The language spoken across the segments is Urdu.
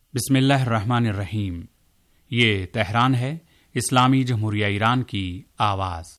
बिस्मिल्लाहिर्रहमानिर्रहीम। ये तेहरान है, इस्लामी जमहूरिया ईरान की आवाज़।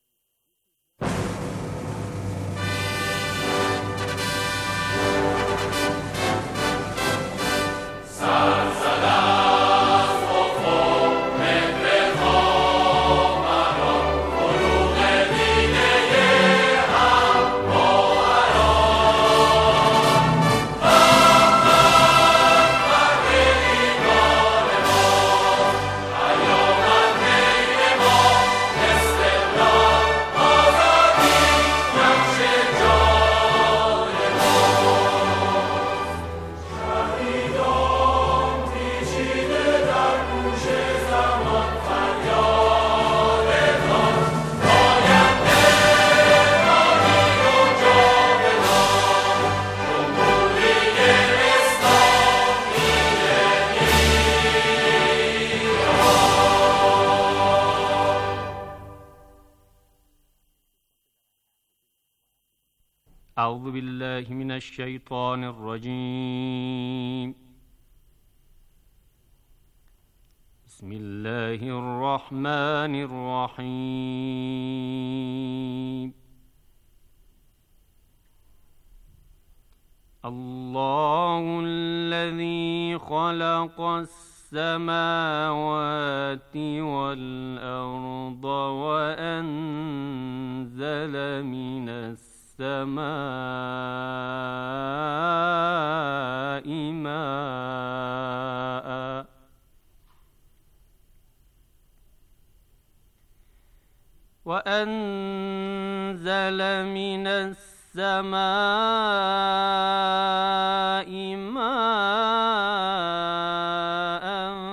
أعوذ بالله من الشيطان الرجيم. بسم الله الرحمن الرحيم. الله الذي خلق السماوات والأرض وأنزل من السماء ماء وأنزل من السماء ماء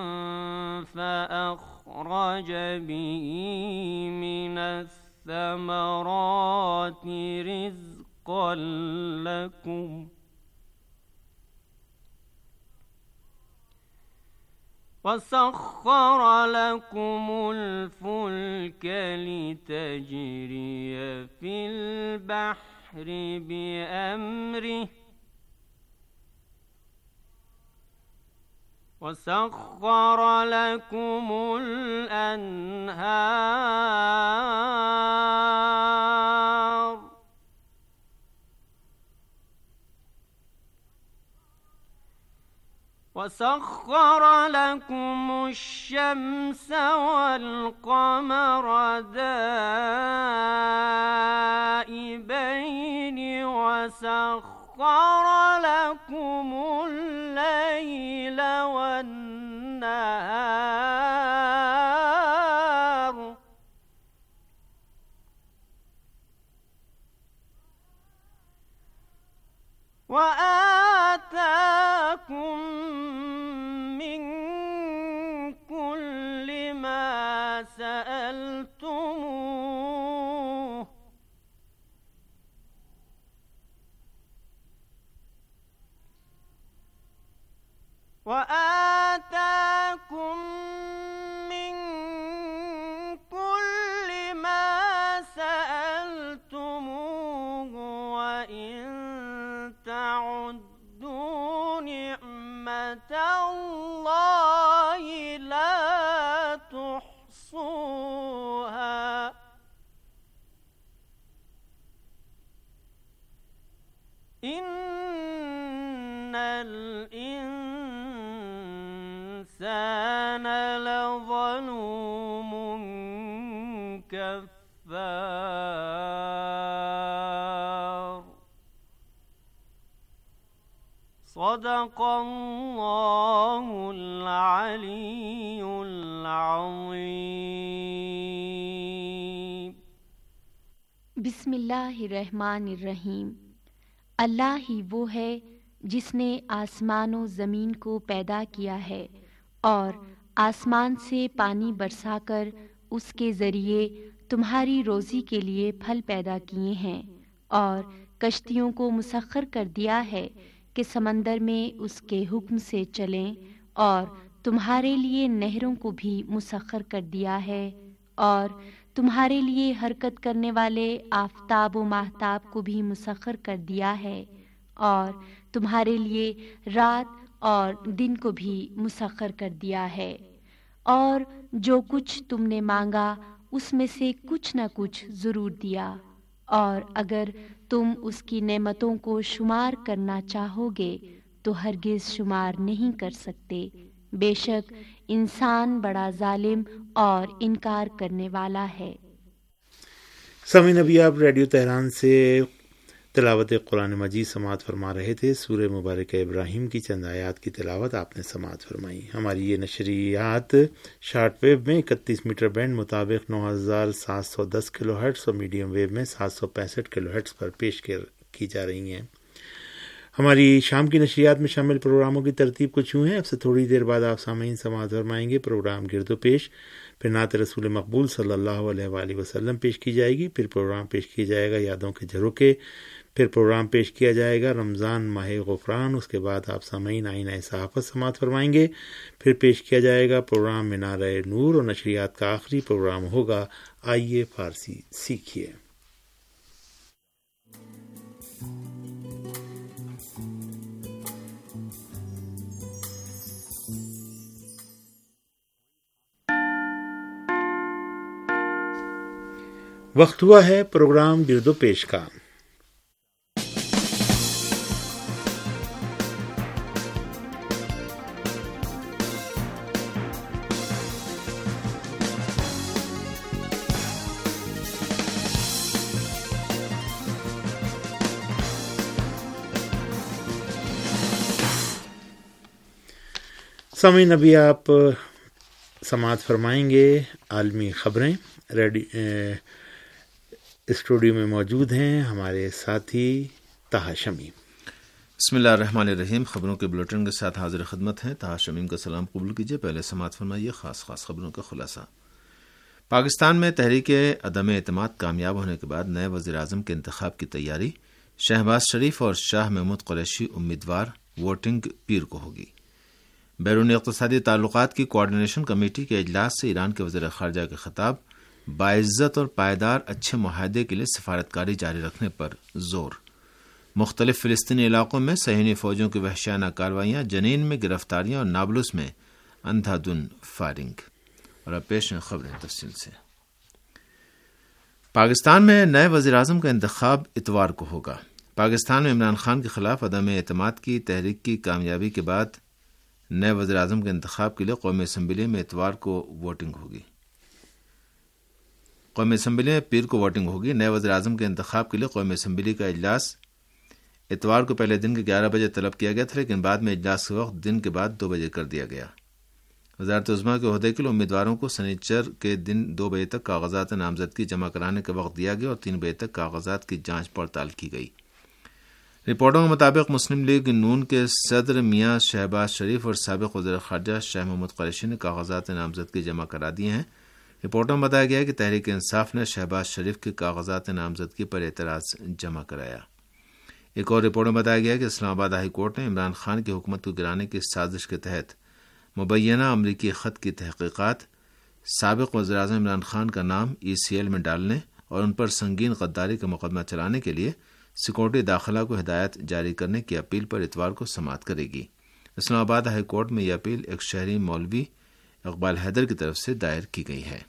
فأخرج به من الثمرات رزقا لكم وسخر لكم الفلك لتجري في البحر بأمره وسخر لكم الأنهار وسخر لكم الشمس والقمر دائبين وسخر لكم الليل والنهار وآتاكم من كل ما سألتموه وآتاكم من كل ما سألتموه وإن تعدوا نعمة الله لا تحصوها إن الإنسان لظلوم كفار. صدق الله العلي العظيم. बिस्मिल्लाहिर्रहमानिर्रहीम। अल्लाह ही वो है जिसने आसमान और ज़मीन को पैदा किया है और आसमान से पानी बरसाकर उसके ज़रिए तुम्हारी रोज़ी के लिए फल पैदा किए हैं और कश्तियों को मुसख्खर कर दिया है कि समंदर में उसके हुक्म से चलें और तुम्हारे लिए नहरों को भी मुसख्खर कर दिया है और तुम्हारे लिए हरकत करने वाले आफताब व माहताब को भी मुसख्खर कर दिया है और तुम्हारे लिए रात اور دن کو بھی مسخر کر دیا ہے، اور جو کچھ تم نے مانگا اس میں سے کچھ نہ کچھ ضرور دیا، اور اگر تم اس کی نعمتوں کو شمار کرنا چاہو گے تو ہرگز شمار نہیں کر سکتے۔ بے شک انسان بڑا ظالم اور انکار کرنے والا ہے۔ سامعین، ابھی آپ ریڈیو تہران سے تلاوت قرآن مجید سماعت فرما رہے تھے۔ سورہ مبارکہ ابراہیم کی چند آیات کی تلاوت آپ نے سماعت فرمائی۔ ہماری یہ نشریات شارٹ ویو میں 31 میٹر بینڈ مطابق 9710 کلو ہرٹز اور میڈیم ویو میں 765 کلو ہرٹز پر پیش کی جا رہی ہیں۔ ہماری شام کی نشریات میں شامل پروگراموں کی ترتیب کچھ یوں ہے۔ اب سے تھوڑی دیر بعد آپ سامعین سماعت فرمائیں گے پروگرام گرد و پیش، پھر نعت رسول مقبول صلی اللہ علیہ وآلہ وسلم پیش کی جائے گی، پھر پروگرام پیش کیا جائے گا یادوں کے جھروکے، پھر پروگرام پیش کیا جائے گا رمضان ماہ غفران۔ اس کے بعد آپ سامعین آئینہ صحافت سماعت فرمائیں گے، پھر پیش کیا جائے گا پروگرام مینارہ نور، اور نشریات کا آخری پروگرام ہوگا آئیے فارسی سیکھیے۔ وقت ہوا ہے پروگرام گرد و پیش کا۔ سامعین، ابھی آپ سماعت فرمائیں گے عالمی خبریں۔ اسٹوڈیو میں موجود ہیں ہمارے ساتھی طاہر شمیم۔ بسم اللہ الرحمن الرحیم۔ خبروں کے بلیٹن کے ساتھ حاضر خدمت ہیں طاہر شمیم کا سلام قبول کیجیے۔ پہلے سماعت فرمائیے خاص خبروں کا خلاصہ۔ پاکستان میں تحریک عدم اعتماد کامیاب ہونے کے بعد نئے وزیر اعظم کے انتخاب کی تیاری، شہباز شریف اور شاہ محمود قریشی امیدوار، ووٹنگ پیر کو ہوگی۔ بیرونی اقتصادی تعلقات کی کوآرڈینیشن کمیٹی کے اجلاس سے ایران کے وزیر خارجہ کا خطاب، باعزت اور پائیدار اچھے معاہدے کے لیے سفارتکاری جاری رکھنے پر زور۔ مختلف فلسطینی علاقوں میں صہیونی فوجوں کی وحشیانہ کارروائیاں، جنین میں گرفتاریاں اور نابلس میں اندھا دھند فائرنگ۔ اور اب پیش ہیں خبریں تفصیل سے۔ پاکستان میں نئے وزیر اعظم کا انتخاب اتوار کو ہوگا۔ پاکستان میں عمران خان کے خلاف عدم اعتماد کی تحریک کی کامیابی کے بعد نئے وزیر اعظم کے انتخاب کے لیے قومی اسمبلی میں اتوار کو ووٹنگ ہوگی۔ قومی اسمبلی میں پیر کو ووٹنگ ہوگی۔ نئے وزیر اعظم کے انتخاب کے لیے قومی اسمبلی کا اجلاس اتوار کو پہلے دن کے 11 بجے طلب کیا گیا تھا، لیکن بعد میں اجلاس کے وقت دن کے بعد 2 بجے کر دیا گیا۔ وزارت عظمیٰ کے عہدے کے لیے امیدواروں کو سنیچر کے دن 2 بجے تک کاغذات نامزدگی جمع کرانے کا وقت دیا گیا اور 3 بجے تک کاغذات کی جانچ پڑتال کی گئی۔ رپورٹوں کے مطابق مسلم لیگ نون کے صدر میاں شہباز شریف اور سابق وزیر خارجہ شاہ محمود قریشی نے کاغذات نامزدگی جمع کرا دیے ہیں۔ رپورٹوں میں بتایا گیا کہ تحریک انصاف نے شہباز شریف کے کاغذات نامزدگی پر اعتراض جمع کرایا۔ ایک اور رپورٹ میں بتایا گیا کہ اسلام آباد ہائی کورٹ نے عمران خان کی حکومت کو گرانے کی سازش کے تحت مبینہ امریکی خط کی تحقیقات، سابق وزیر اعظم عمران خان کا نام ECL میں ڈالنے اور ان پر سنگین غداری کا مقدمہ چلانے کے لیے سیکورٹی داخلہ کو ہدایت جاری کرنے کی اپیل پر اتوار کو سماعت کرے گی۔ اسلام آباد ہائی کورٹ میں یہ اپیل ایک شہری مولوی اقبال حیدر کی طرف سے دائر کی گئی ہے۔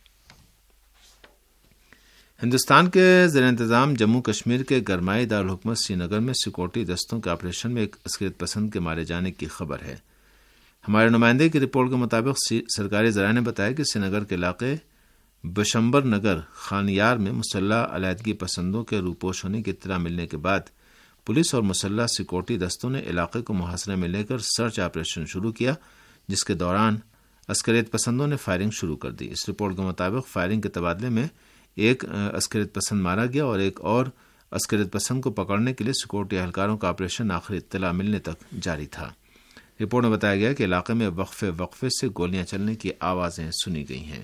ہندوستان کے زیر انتظام جموں کشمیر کے گرمائی دارالحکومت سری نگر میں سیکورٹی دستوں کے آپریشن میں ایک عسکریت پسند کے مارے جانے کی خبر ہے۔ ہمارے نمائندے کی رپورٹ کے مطابق سرکاری ذرائع نے بتایا کہ سری نگر کے علاقے بشمبر نگر خانیار میں مسلح علیحدگی پسندوں کے روپوش ہونے کی اطلاع ملنے کے بعد پولیس اور مسلح سیکورٹی دستوں نے علاقے کو محاصرے میں لے کر سرچ آپریشن شروع کیا، جس کے دوران عسکریت پسندوں نے فائرنگ شروع کر دی۔ اس رپورٹ کے مطابق فائرنگ کے تبادلے میں ایک عسکریت پسند مارا گیا اور ایک اور عسکریت پسند کو پکڑنے کے لیے سیکورٹی اہلکاروں کا آپریشن آخری اطلاع ملنے تک جاری تھا۔ رپورٹ میں بتایا گیا کہ علاقے میں وقفے سے گولیاں چلنے کی آوازیں سنی گئی ہیں۔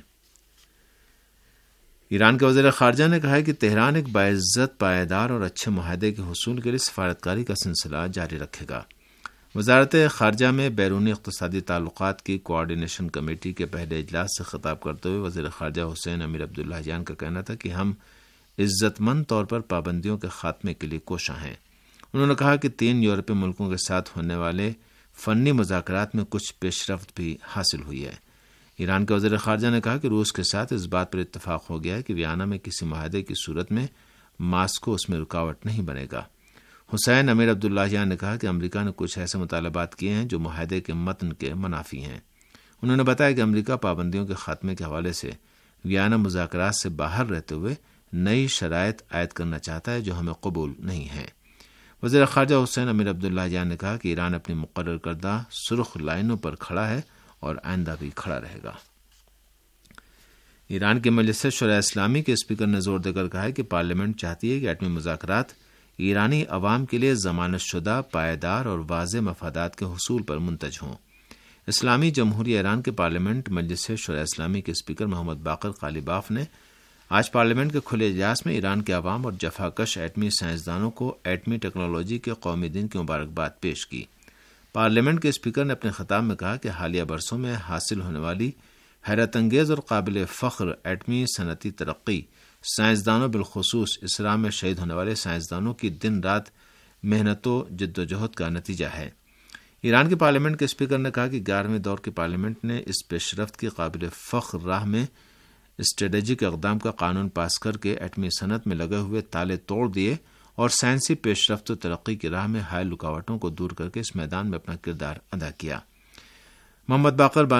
ایران کے وزیر خارجہ نے کہا ہے کہ تہران ایک باعزت، پائیدار اور اچھے معاہدے کے حصول کے لیے سفارتکاری کا سلسلہ جاری رکھے گا۔ وزارت خارجہ میں بیرونی اقتصادی تعلقات کی کوآرڈینیشن کمیٹی کے پہلے اجلاس سے خطاب کرتے ہوئے وزیر خارجہ حسین امیر عبداللہ جان کا کہنا تھا کہ ہم عزت مند طور پر پابندیوں کے خاتمے کے لیے کوشاں ہیں۔ انہوں نے کہا کہ 3 یورپی ملکوں کے ساتھ ہونے والے فنی مذاکرات میں کچھ پیش رفت بھی حاصل ہوئی ہے۔ ایران کے وزیر خارجہ نے کہا کہ روس کے ساتھ اس بات پر اتفاق ہو گیا ہے کہ ویانا میں کسی معاہدے کی صورت میں ماسکو اس میں رکاوٹ نہیں بنے گا۔ حسین امیر عبداللہیان نے کہا کہ امریکہ نے کچھ ایسے مطالبات کیے ہیں جو معاہدے کے متن کے منافی ہیں۔ انہوں نے بتایا کہ امریکہ پابندیوں کے خاتمے کے حوالے سے ویانا مذاکرات سے باہر رہتے ہوئے نئی شرائط عائد کرنا چاہتا ہے جو ہمیں قبول نہیں ہیں۔ وزیر خارجہ حسین امیر عبداللہیان نے کہا کہ ایران اپنی مقرر کردہ سرخ لائنوں پر کھڑا ہے اور آئندہ بھی کھڑا رہے گا۔ ایران کے مجلس شورائے اسلامی کے اسپیکر نے زور دے کر کہا ہے کہ پارلیمنٹ چاہتی ہے کہ ایٹمی مذاکرات ایرانی عوام کے لیے ضمانت شدہ، پائیدار اور واضح مفادات کے حصول پر منتج ہوں۔ اسلامی جمہوریہ ایران کے پارلیمنٹ مجلس شورائے اسلامی کے اسپیکر محمد باقر قالیباف نے آج پارلیمنٹ کے کھلے اجلاس میں ایران کے عوام اور جفاکش ایٹمی سائنسدانوں کو ایٹمی ٹیکنالوجی کے قومی دن کی مبارکباد پیش کی۔ پارلیمنٹ کے اسپیکر نے اپنے خطاب میں کہا کہ حالیہ برسوں میں حاصل ہونے والی حیرت انگیز اور قابل فخر ایٹمی صنعتی ترقی سائنسدانوں بالخصوص اسرا میں شہید ہونے والے سائنسدانوں کی دن رات محنت و جد و جہد کا نتیجہ ہے۔ ایران کے پارلیمنٹ کے اسپیکر نے کہا کہ 11ویں دور کے پارلیمنٹ نے اس پیش رفت کی قابل فخر راہ میں اسٹریٹجک اقدام کا قانون پاس کر کے ایٹمی صنعت میں لگے ہوئے تالے توڑ دیے اور سائنسی پیش رفت و ترقی کی راہ میں حائل رکاوٹوں کو دور کر کے اس میدان میں اپنا کردار ادا کیا۔ محمد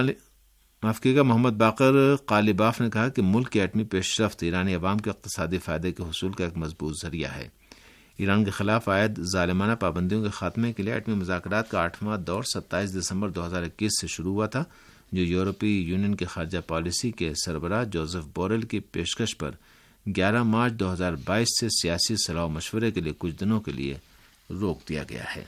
باقر قالیباف نے کہا کہ ملک کی ایٹمی پیش رفت ایرانی عوام کے اقتصادی فائدے کے حصول کا ایک مضبوط ذریعہ ہے۔ ایران کے خلاف عائد ظالمانہ پابندیوں کے خاتمے کے لیے ایٹمی مذاکرات کا 8واں دور 27 دسمبر 2021 سے شروع ہوا تھا، جو یورپی یونین کے خارجہ پالیسی کے سربراہ جوزف بوریل کی پیشکش پر 11 مارچ 2022 سے سیاسی صلاح و مشورے کے لیے کچھ دنوں کے لیے روک دیا گیا ہے۔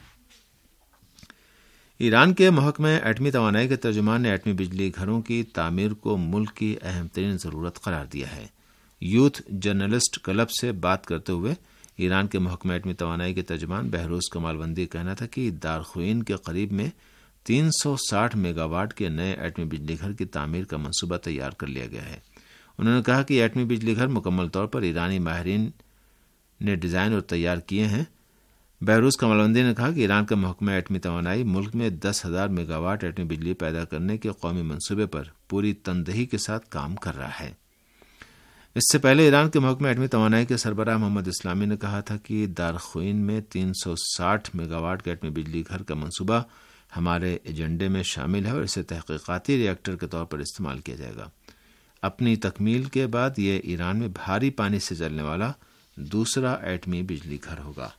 ایران کے محکمہ ایٹمی توانائی کے ترجمان نے ایٹمی بجلی گھروں کی تعمیر کو ملک کی اہم ترین ضرورت قرار دیا ہے۔ یوتھ جرنلسٹ کلب سے بات کرتے ہوئے ایران کے محکمہ ایٹمی توانائی کے ترجمان بہروز کمالوندی کہنا تھا کہ دارخوئین کے قریب میں 360 میگا واٹ کے نئے ایٹمی بجلی گھر کی تعمیر کا منصوبہ تیار کر لیا گیا ہے۔ انہوں نے کہا کہ ایٹمی بجلی گھر مکمل طور پر ایرانی ماہرین نے ڈیزائن اور تیار کیے ہیں۔ بہروز کمالوندی نے کہا کہ ایران کا محکمہ ایٹمی توانائی ملک میں 10,000 میگا واٹ ایٹمی بجلی پیدا کرنے کے قومی منصوبے پر پوری تندہی کے ساتھ کام کر رہا ہے۔ اس سے پہلے ایران کے محکمہ ایٹمی توانائی کے سربراہ محمد اسلامی نے کہا تھا کہ دارخوئین میں 360 میگا واٹ کے ایٹمی بجلی گھر کا منصوبہ ہمارے ایجنڈے میں شامل ہے اور اسے تحقیقاتی ری ایکٹر کے طور پر استعمال کیا جائے گا۔ اپنی تکمیل کے بعد یہ ایران میں بھاری پانی سے چلنے والا دوسرا ایٹمی بجلی گھر ہوگا۔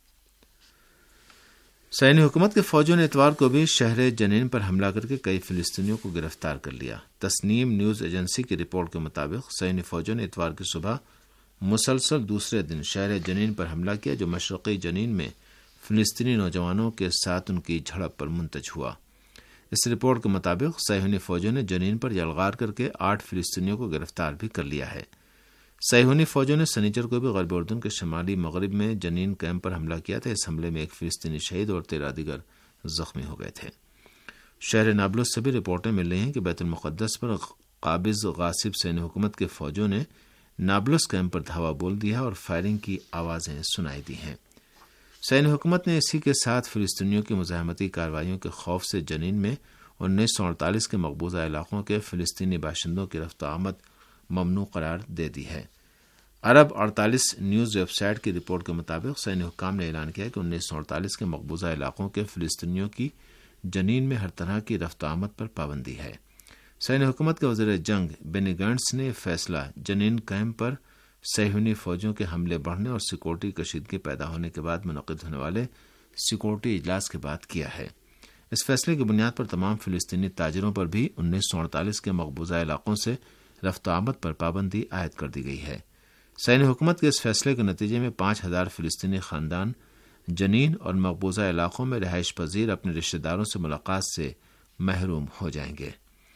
صہیونی حکومت کے فوجیوں نے اتوار کو بھی شہر جنین پر حملہ کر کے کئی فلسطینیوں کو گرفتار کر لیا۔ تسنیم نیوز ایجنسی کی رپورٹ کے مطابق صہیونی فوجیوں نے اتوار کی صبح مسلسل دوسرے دن شہر جنین پر حملہ کیا، جو مشرقی جنین میں فلسطینی نوجوانوں کے ساتھ ان کی جھڑپ پر منتج ہوا۔ اس رپورٹ کے مطابق صہیونی فوجیوں نے جنین پر یلغار کر کے 8 فلسطینیوں کو گرفتار بھی کر لیا ہے۔ صہیونی فوجوں نے سنیچر کو بھی غرب اردن کے شمالی مغرب میں جنین کیمپ پر حملہ کیا تھا۔ اس حملے میں 1 فلسطینی شہید اور 13 دیگر زخمی ہو گئے تھے۔ شہر نابلس سے بھی رپورٹیں مل رہی ہیں کہ بیت المقدس پر قابض غاصب صہیونی حکومت کے فوجوں نے نابلس کیمپ پر دھاوا بول دیا اور فائرنگ کی آوازیں سنائی دی ہیں۔ صہیونی حکومت نے اسی کے ساتھ فلسطینیوں کی مزاحمتی کارروائیوں کے خوف سے جنین میں 1948 کے مقبوضہ علاقوں کے فلسطینی باشندوں کی رفت آمد ممنوع قرار دے دی ہے۔ عرب 48 نیوز ویب سائٹ کی رپورٹ کے مطابق صہیونی حکام نے اعلان کیا کہ 1948 کے مقبوضہ علاقوں کے فلسطینیوں کی جنین میں ہر طرح کی رفت آمد پر پابندی ہے۔ صہیونی حکومت کے وزیر جنگ بینی گینٹس نے فیصلہ جنین کیمپ پر صہیونی فوجوں کے حملے بڑھنے اور سیکورٹی کشیدگی پیدا ہونے کے بعد منعقد ہونے والے سیکورٹی اجلاس کے بعد کیا ہے۔ اس فیصلے کی بنیاد پر تمام فلسطینی تاجروں پر بھی 1948 کے مقبوضہ علاقوں سے رفت آمد پر پابندی عائد کر دی گئی ہے۔ صہیونی حکومت کے اس فیصلے کے نتیجے میں 5,000 فلسطینی خاندان جنین اور مقبوضہ علاقوں میں رہائش پذیر اپنے رشتہ داروں سے ملاقات سے محروم ہو جائیں گے۔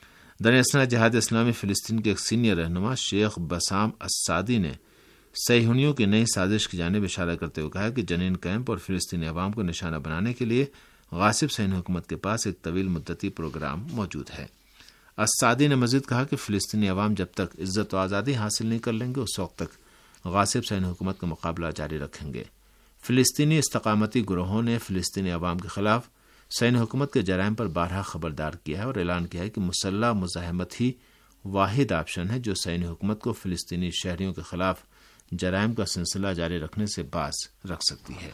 در اثنا جہاد اسلامی فلسطین کے ایک سینئر رہنما شیخ بسام السعدی نے صہیونیوں کی نئی سازش کی جانب اشارہ کرتے ہوئے کہا کہ جنین کیمپ اور فلسطینی عوام کو نشانہ بنانے کے لیے غاصب صہیونی حکومت کے پاس ایک طویل مدتی پروگرام موجود ہے۔ السعدی نے مزید کہا کہ فلسطینی عوام جب تک عزت و آزادی حاصل نہیں کر لیں گے اس وقت تک غاصب صہیونی حکومت کا مقابلہ جاری رکھیں گے۔ فلسطینی استقامتی گروہوں نے فلسطینی عوام کے خلاف صہیونی حکومت کے جرائم پر بارہا خبردار کیا ہے اور اعلان کیا ہے کہ مسلح مزاحمت ہی واحد آپشن ہے جو صہیونی حکومت کو فلسطینی شہریوں کے خلاف جرائم کا سلسلہ جاری رکھنے سے باز رکھ سکتی ہے۔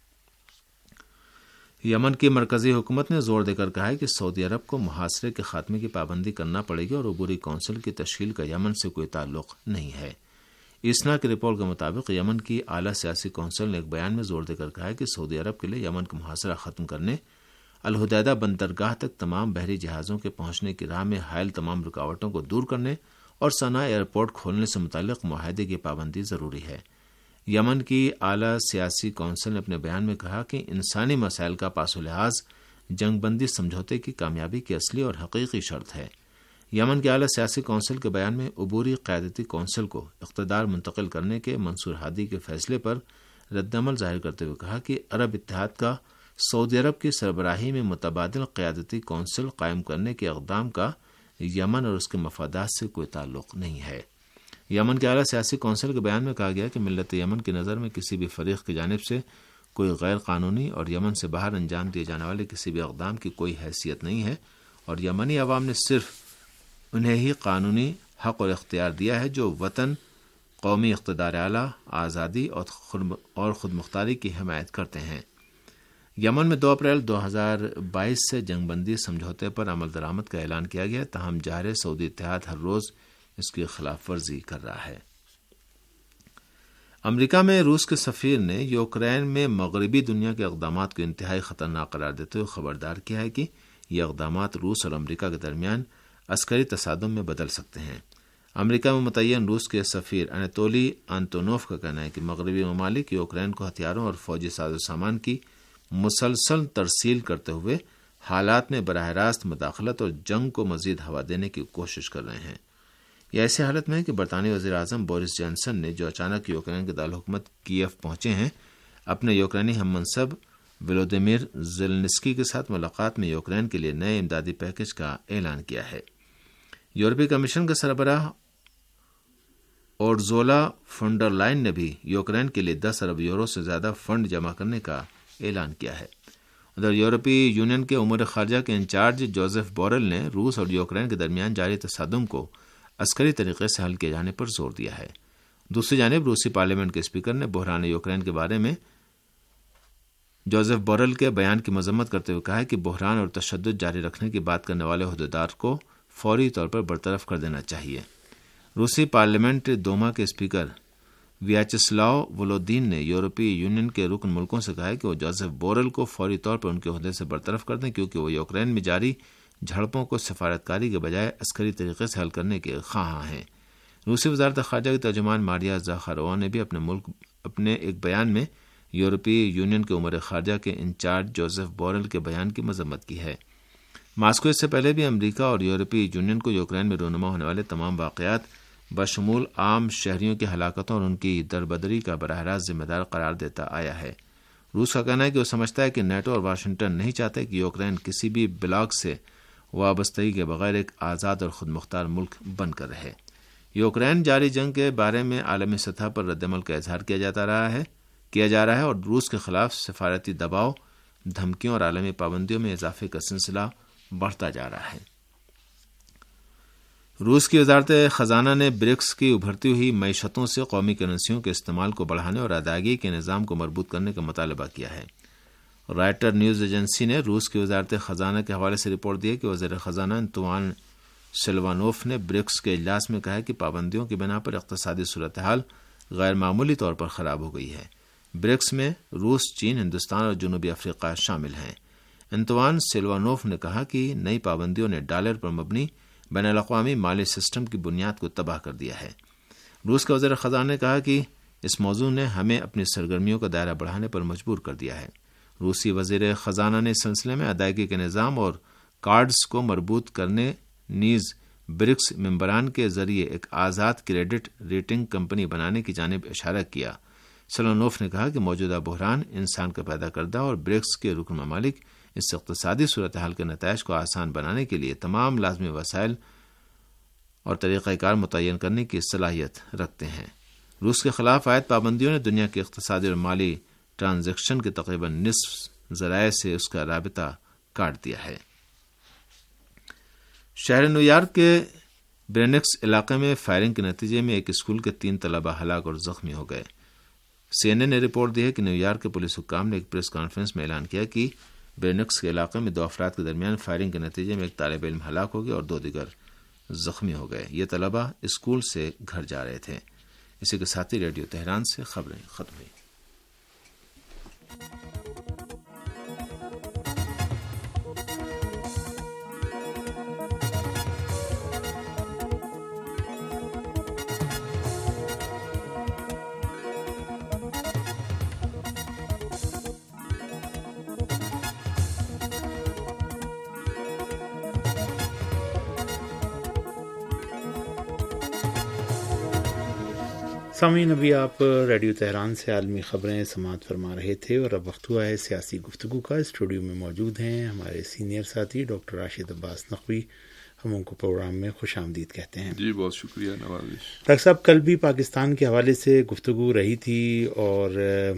یمن کی مرکزی حکومت نے زور دے کر کہا ہے کہ سعودی عرب کو محاصرے کے خاتمے کی پابندی کرنا پڑے گی اور عبوری کونسل کی تشکیل کا یمن سے کوئی تعلق نہیں ہے۔ ایسنا کی رپورٹ کے مطابق یمن کی اعلیٰ سیاسی کونسل نے ایک بیان میں زور دے کر کہا ہے کہ سعودی عرب کے لیے یمن کا محاصرہ ختم کرنے، الحدیدہ بندرگاہ تک تمام بحری جہازوں کے پہنچنے کی راہ میں حائل تمام رکاوٹوں کو دور کرنے اور صنعاء ایئرپورٹ کھولنے سے متعلق معاہدے کی پابندی ضروری ہے۔ یمن کی اعلیٰ سیاسی کونسل نے اپنے بیان میں کہا کہ انسانی مسائل کا پاس و لحاظ جنگ بندی سمجھوتے کی کامیابی کی اصلی اور حقیقی شرط ہے۔ یمن کی اعلیٰ سیاسی کونسل کے بیان میں عبوری قیادتی کونسل کو اقتدار منتقل کرنے کے منصور ہادی کے فیصلے پر رد عمل ظاہر کرتے ہوئے کہا کہ عرب اتحاد کا سعودی عرب کی سربراہی میں متبادل قیادتی کونسل قائم کرنے کے اقدام کا یمن اور اس کے مفادات سے کوئی تعلق نہیں ہے۔ یمن کے اعلیٰ سیاسی کونسل کے بیان میں کہا گیا کہ ملت یمن کی نظر میں کسی بھی فریق کی جانب سے کوئی غیر قانونی اور یمن سے باہر انجام دیے جانے والے کسی بھی اقدام کی کوئی حیثیت نہیں ہے اور یمنی عوام نے صرف انہیں ہی قانونی حق اور اختیار دیا ہے جو وطن، قومی اقتدار اعلیٰ، آزادی اور خود مختاری کی حمایت کرتے ہیں۔ یمن میں 2 اپریل 2022 سے جنگ بندی سمجھوتے پر عمل درآمد کا اعلان کیا گیا، تاہم ظاہر سعودی اتحاد ہر روز اس کی خلاف ورزی کر رہا ہے۔ امریکہ میں روس کے سفیر نے یوکرین میں مغربی دنیا کے اقدامات کو انتہائی خطرناک قرار دیتے ہوئے خبردار کیا ہے کہ یہ اقدامات روس اور امریکہ کے درمیان عسکری تصادم میں بدل سکتے ہیں۔ امریکہ میں متعین روس کے سفیر اناتولی آنٹونوف کا کہنا ہے کہ مغربی ممالک یوکرین کو ہتھیاروں اور فوجی ساز و سامان کی مسلسل ترسیل کرتے ہوئے حالات میں براہ راست مداخلت اور جنگ کو مزید ہوا دینے کی کوشش کر رہے ہیں۔ یہ ایسی حالت میں ہے کہ برطانوی وزیر اعظم بورس جانسن نے جو اچانک یوکرین کے دارالحکومت کیف پہنچے ہیں، اپنے یوکرینی ہم منصب ولودیمیر زیلنسکی کے ساتھ ملاقات میں یوکرین کے لیے نئے امدادی پیکج کا اعلان کیا ہے۔ یورپی کمیشن کے سربراہ اورزولا فونڈر لائن نے بھی یوکرین کے لیے 10 ارب یورو سے زیادہ فنڈ جمع کرنے کا اعلان کیا ہے۔ ادھر یورپی یونین کے امور خارجہ کے انچارج جوزف بورل نے روس اور یوکرین کے درمیان جاری تصادم کو عسکری طریقے سے حل کیے جانے پر زور دیا ہے۔ دوسری جانب روسی پارلیمنٹ کے اسپیکر نے بحران یوکرین کے بارے میں جوزف بورل کے بیان کی مذمت کرتے ہوئے کہا ہے کہ بحران اور تشدد جاری رکھنے کی بات کرنے والے عہدیدار کو فوری طور پر برطرف کر دینا چاہیے۔ روسی پارلیمنٹ دوما کے اسپیکر ویاچسلاو ولودین نے یورپی یونین کے رکن ملکوں سے کہا ہے کہ وہ جوزف بورل کو فوری طور پر ان کے عہدے سے برطرف کر دیں کیونکہ وہ یوکرین میں جاری جھڑپوں کو سفارتکاری کے بجائے عسکری طریقے سے حل کرنے کے خواہاں ہیں۔ روسی وزارت خارجہ کی ترجمان ماریا زاخاروا نے بھی اپنے ایک بیان میں یورپی یونین کے امور خارجہ کے انچارج جوزف بورل کے بیان کی مذمت کی ہے۔ ماسکو اس سے پہلے بھی امریکہ اور یورپی یونین کو یوکرین میں رونما ہونے والے تمام واقعات بشمول عام شہریوں کی ہلاکتوں اور ان کی دربدری کا براہ راست ذمہ دار قرار دیتا آیا ہے۔ روس کا کہنا ہے کہ وہ سمجھتا ہے کہ نیٹو اور واشنگٹن نہیں چاہتے کہ یوکرین کسی بھی بلاک سے وابستگی کے بغیر ایک آزاد اور خود مختار ملک بن کر رہے۔ یوکرین جاری جنگ کے بارے میں عالمی سطح پر رد عمل کا اظہار کیا جا رہا ہے اور روس کے خلاف سفارتی دباؤ، دھمکیوں اور عالمی پابندیوں میں اضافے کا سلسلہ بڑھتا جا رہا ہے۔ روس کی وزارت خزانہ نے برکس کی ابھرتی ہوئی معیشتوں سے قومی کرنسیوں کے استعمال کو بڑھانے اور ادائیگی کے نظام کو مربوط کرنے کا مطالبہ کیا ہے۔ رائٹر نیوز ایجنسی نے روس کی وزارت خزانہ کے حوالے سے رپورٹ دی ہے کہ وزیر خزانہ انتوان سلوانوف نے برکس کے اجلاس میں کہا ہے کہ پابندیوں کی بنا پر اقتصادی صورتحال غیر معمولی طور پر خراب ہو گئی ہے۔ برکس میں روس، چین، ہندوستان اور جنوبی افریقہ شامل ہیں۔ انتوان سلوانوف نے کہا کہ نئی پابندیوں نے ڈالر پر مبنی بین الاقوامی مالی سسٹم کی بنیاد کو تباہ کر دیا ہے۔ روس کے وزیر خزانہ نے کہا کہ اس موضوع نے ہمیں اپنی سرگرمیوں کا دائرہ بڑھانے پر مجبور کر دیا ہے۔ روسی وزیر خزانہ نے اس سلسلے میں ادائیگی کے نظام اور کارڈز کو مربوط کرنے نیز برکس ممبران کے ذریعے ایک آزاد کریڈٹ ریٹنگ کمپنی بنانے کی جانب اشارہ کیا۔ سلونوف نے کہا کہ موجودہ بحران انسان کا پیدا کردہ اور برکس کے رکن ممالک اس اقتصادی صورتحال کے نتائج کو آسان بنانے کے لیے تمام لازمی وسائل اور طریقہ کار متعین کرنے کی صلاحیت رکھتے ہیں۔ روس کے خلاف عائد پابندیوں نے دنیا کے اقتصادی اور مالی ٹرانزیکشن کے تقریباً نصف ذرائع سے اس کا رابطہ کاٹ دیا ہے۔ شہر نیو یارک کے برینکس علاقے میں فائرنگ کے نتیجے میں ایک اسکول کے 3 طلبہ ہلاک اور زخمی ہو گئے۔ CNN نے رپورٹ دی ہے کہ نیو یارک کے پولیس حکام نے ایک پریس کانفرنس میں اعلان کیا کہ برینکس کے علاقے میں 2 افراد کے درمیان فائرنگ کے نتیجے میں ایک طالب علم ہلاک ہو گیا اور 2 دیگر زخمی ہو گئے۔ یہ طلبہ اسکول سے گھر جا رہے تھے۔ اسی کے ساتھ ہی ریڈیو تہران سے خبریں ختم ہوئی۔ سامعین، ابھی آپ ریڈیو تہران سے عالمی خبریں سماعت فرما رہے تھے اور اب وقت ہوا ہے سیاسی گفتگو کا۔ اسٹوڈیو میں موجود ہیں ہمارے سینئر ساتھی ڈاکٹر راشد عباس نقوی۔ ہم ان کو پروگرام میں خوش آمدید کہتے ہیں۔ جی بہت شکریہ نوازش۔ ڈاکٹر صاحب، کل بھی پاکستان کے حوالے سے گفتگو رہی تھی اور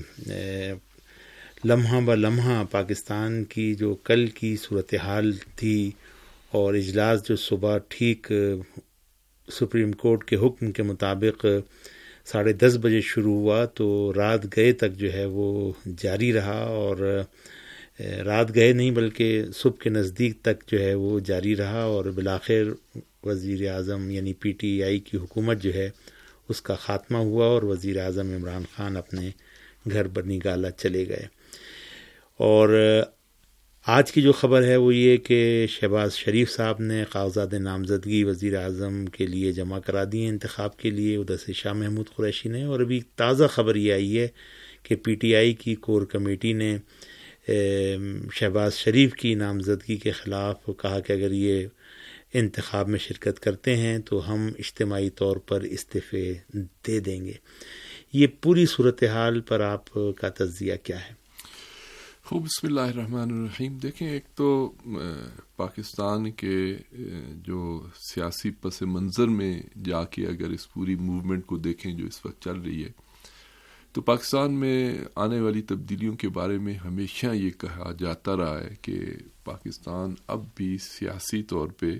لمحہ بہ لمحہ پاکستان کی جو کل کی صورتحال تھی اور اجلاس جو صبح ٹھیک سپریم کورٹ کے حکم کے مطابق 10:30 بجے شروع ہوا تو رات گئے تک جو ہے وہ جاری رہا، اور رات گئے نہیں بلکہ صبح کے نزدیک تک جو ہے وہ جاری رہا، اور بالآخر وزیر اعظم یعنی PTI کی حکومت جو ہے اس کا خاتمہ ہوا اور وزیر اعظم عمران خان اپنے گھر بنی گالہ چلے گئے۔ اور آج کی جو خبر ہے وہ یہ کہ شہباز شریف صاحب نے کاغذات نامزدگی وزیر اعظم کے لیے جمع کرا دی ہیں انتخاب کے لیے، ادھر سے شاہ محمود قریشی نے، اور ابھی تازہ خبر یہ آئی ہے کہ PTI کی کور کمیٹی نے شہباز شریف کی نامزدگی کے خلاف کہا کہ اگر یہ انتخاب میں شرکت کرتے ہیں تو ہم اجتماعی طور پر استعفے دے دیں گے۔ یہ پوری صورتحال پر آپ کا تجزیہ کیا ہے؟ خوب، بسم اللہ الرحمن الرحیم۔ دیکھیں، ایک تو پاکستان کے جو سیاسی پس منظر میں جا کے اگر اس پوری موومنٹ کو دیکھیں جو اس وقت چل رہی ہے، تو پاکستان میں آنے والی تبدیلیوں کے بارے میں ہمیشہ یہ کہا جاتا رہا ہے کہ پاکستان اب بھی سیاسی طور پہ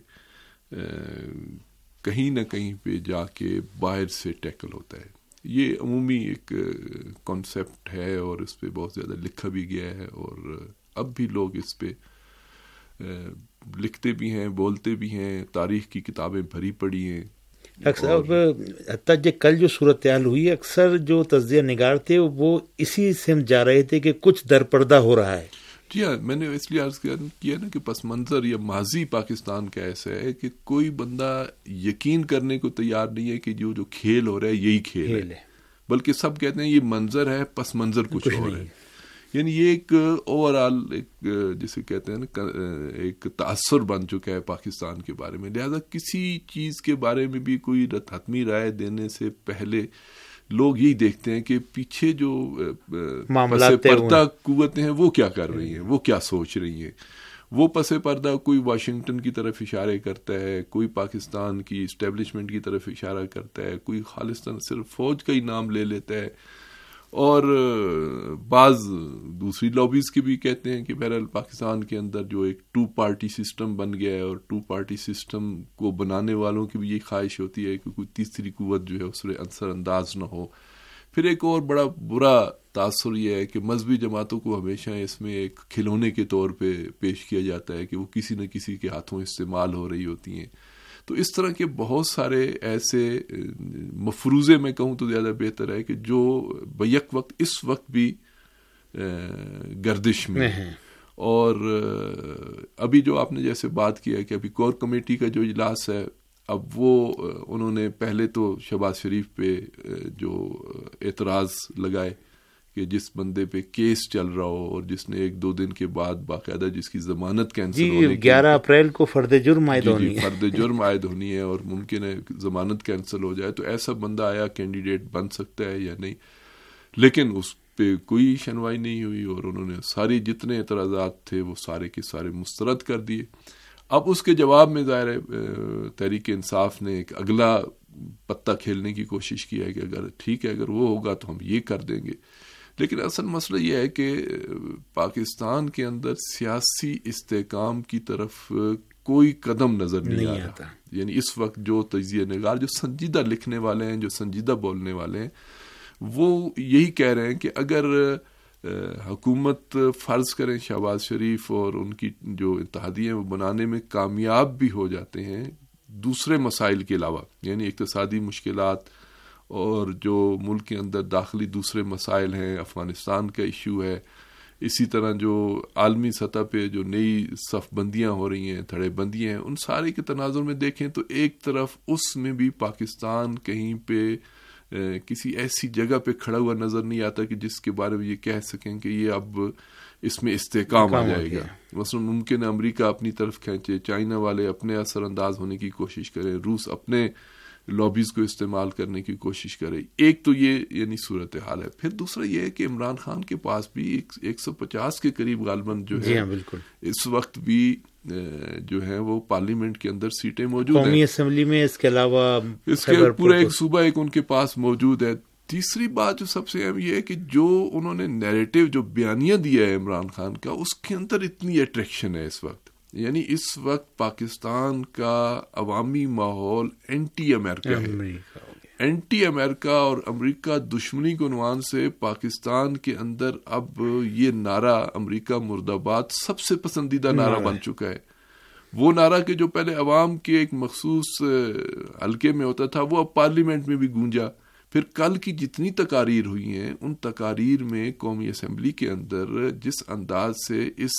کہیں نہ کہیں پہ جا کے باہر سے ٹیکل ہوتا ہے۔ یہ عمومی ایک کانسیپٹ ہے اور اس پہ بہت زیادہ لکھا بھی گیا ہے، اور اب بھی لوگ اس پہ لکھتے بھی ہیں، بولتے بھی ہیں، تاریخ کی کتابیں بھری پڑی ہیں۔ حتیٰ کہ کل جو صورتحال ہوئی، اکثر جو تجزیہ نگار تھے وہ اسی سمت جا رہے تھے کہ کچھ درپردہ ہو رہا ہے۔ جی ہاں، میں نے اس لیے عرض کیا نا کہ پس منظر یا ماضی پاکستان کا ایسا ہے کہ کوئی بندہ یقین کرنے کو تیار نہیں ہے کہ جو کھیل ہو رہا ہے یہی کھیل ہے، بلکہ سب کہتے ہیں یہ منظر ہے، پس منظر کچھ اور ہے۔ یعنی یہ ایک اوور آل ایک جسے کہتے ہیں نا ایک تاثر بن چکا ہے پاکستان کے بارے میں۔ لہذا کسی چیز کے بارے میں بھی کوئی حتمی رائے دینے سے پہلے لوگ یہی دیکھتے ہیں کہ پیچھے جو پس پردہ قوتیں ہیں وہ کیا کر رہی ہیں، وہ کیا سوچ رہی ہیں۔ وہ پس پردہ کوئی واشنگٹن کی طرف اشارے کرتا ہے، کوئی پاکستان کی اسٹیبلشمنٹ کی طرف اشارہ کرتا ہے، کوئی خالصتاً صرف فوج کا ہی نام لے لیتا ہے، اور بعض دوسری لابیز کے بھی کہتے ہیں کہ بہرحال پاکستان کے اندر جو ایک 2 پارٹی سسٹم بن گیا ہے، اور 2 پارٹی سسٹم کو بنانے والوں کی بھی یہی خواہش ہوتی ہے کہ کوئی تیسری قوت جو ہے اس میں اثر انداز نہ ہو۔ پھر ایک اور بڑا برا تاثر یہ ہے کہ مذہبی جماعتوں کو ہمیشہ اس میں ایک کھلونے کے طور پہ پیش کیا جاتا ہے کہ وہ کسی نہ کسی کے ہاتھوں استعمال ہو رہی ہوتی ہیں۔ تو اس طرح کے بہت سارے ایسے مفروضے میں کہوں تو زیادہ بہتر ہے کہ جو بیک وقت اس وقت بھی گردش میں ہیں۔ اور ابھی جو آپ نے جیسے بات کیا ہے کہ ابھی کور کمیٹی کا جو اجلاس ہے، اب وہ انہوں نے پہلے تو شہباز شریف پہ جو اعتراض لگائے کہ جس بندے پہ کیس چل رہا ہو اور جس نے 1-2 دن کے بعد باقاعدہ جس کی ضمانت کینسل ہونے کی 11 اپریل کو فرد جرم عائد ہونی ہے، فرد جرم عائد ہونی ہے اور ممکن ہے ضمانت کینسل ہو جائے، تو ایسا بندہ آیا کینڈیڈیٹ بن سکتا ہے یا نہیں؟ لیکن اس پہ کوئی شنوائی نہیں ہوئی اور انہوں نے ساری جتنے اعتراضات تھے وہ سارے کے سارے مسترد کر دیے۔ اب اس کے جواب میں ظاہر ہے تحریک انصاف نے ایک اگلا پتہ کھیلنے کی کوشش کی ہے کہ اگر ٹھیک ہے، اگر وہ ہوگا تو ہم یہ کر دیں گے۔ لیکن اصل مسئلہ یہ ہے کہ پاکستان کے اندر سیاسی استحکام کی طرف کوئی قدم نظر نہیں آ رہا. یعنی اس وقت جو تجزیہ نگار، جو سنجیدہ لکھنے والے ہیں، جو سنجیدہ بولنے والے ہیں، وہ یہی کہہ رہے ہیں کہ اگر حکومت فرض کریں شہباز شریف اور ان کی جو اتحادیہ وہ بنانے میں کامیاب بھی ہو جاتے ہیں دوسرے مسائل کے علاوہ، یعنی اقتصادی مشکلات اور جو ملک کے اندر داخلی دوسرے مسائل ہیں، افغانستان کا ایشو ہے، اسی طرح جو عالمی سطح پہ جو نئی صف بندیاں ہو رہی ہیں، دھڑے بندیاں ہیں، ان سارے کے تناظر میں دیکھیں تو ایک طرف اس میں بھی پاکستان کہیں پہ کسی ایسی جگہ پہ کھڑا ہوا نظر نہیں آتا کہ جس کے بارے میں یہ کہہ سکیں کہ یہ اب اس میں استحکام آ جائے گا. مثلا ممکن ہے امریکہ اپنی طرف کھینچے، چائنا والے اپنے اثر انداز ہونے کی کوشش کریں، روس اپنے لابیز کو استعمال کرنے کی کوشش کرے. ایک تو یہ یعنی صورتحال ہے. پھر دوسرا یہ ہے کہ عمران خان کے پاس بھی 150 کے قریب غالباً جو ہے اس وقت بھی جو ہے وہ پارلیمنٹ کے اندر سیٹیں موجود ہیں، قومی اسمبلی میں، اس کے علاوہ اس کے پورا ایک صوبہ ایک ان کے پاس موجود ہے. تیسری بات جو سب سے اہم یہ ہے کہ جو انہوں نے نیریٹو جو بیانیہ دیا ہے عمران خان کا، اس کے اندر اتنی اٹریکشن ہے اس وقت. یعنی اس وقت پاکستان کا عوامی ماحول اینٹی امریکہ ہے، اینٹی امریکہ اور امریکہ دشمنی کے عنوان سے پاکستان کے اندر اب یہ نعرہ امریکہ مرد آباد سب سے پسندیدہ نعرہ بن چکا ہے. وہ نعرہ کہ جو پہلے عوام کے ایک مخصوص حلقے میں ہوتا تھا، وہ اب پارلیمنٹ میں بھی گونجا. پھر کل کی جتنی تقاریر ہوئی ہیں ان تقاریر میں قومی اسمبلی کے اندر جس انداز سے اس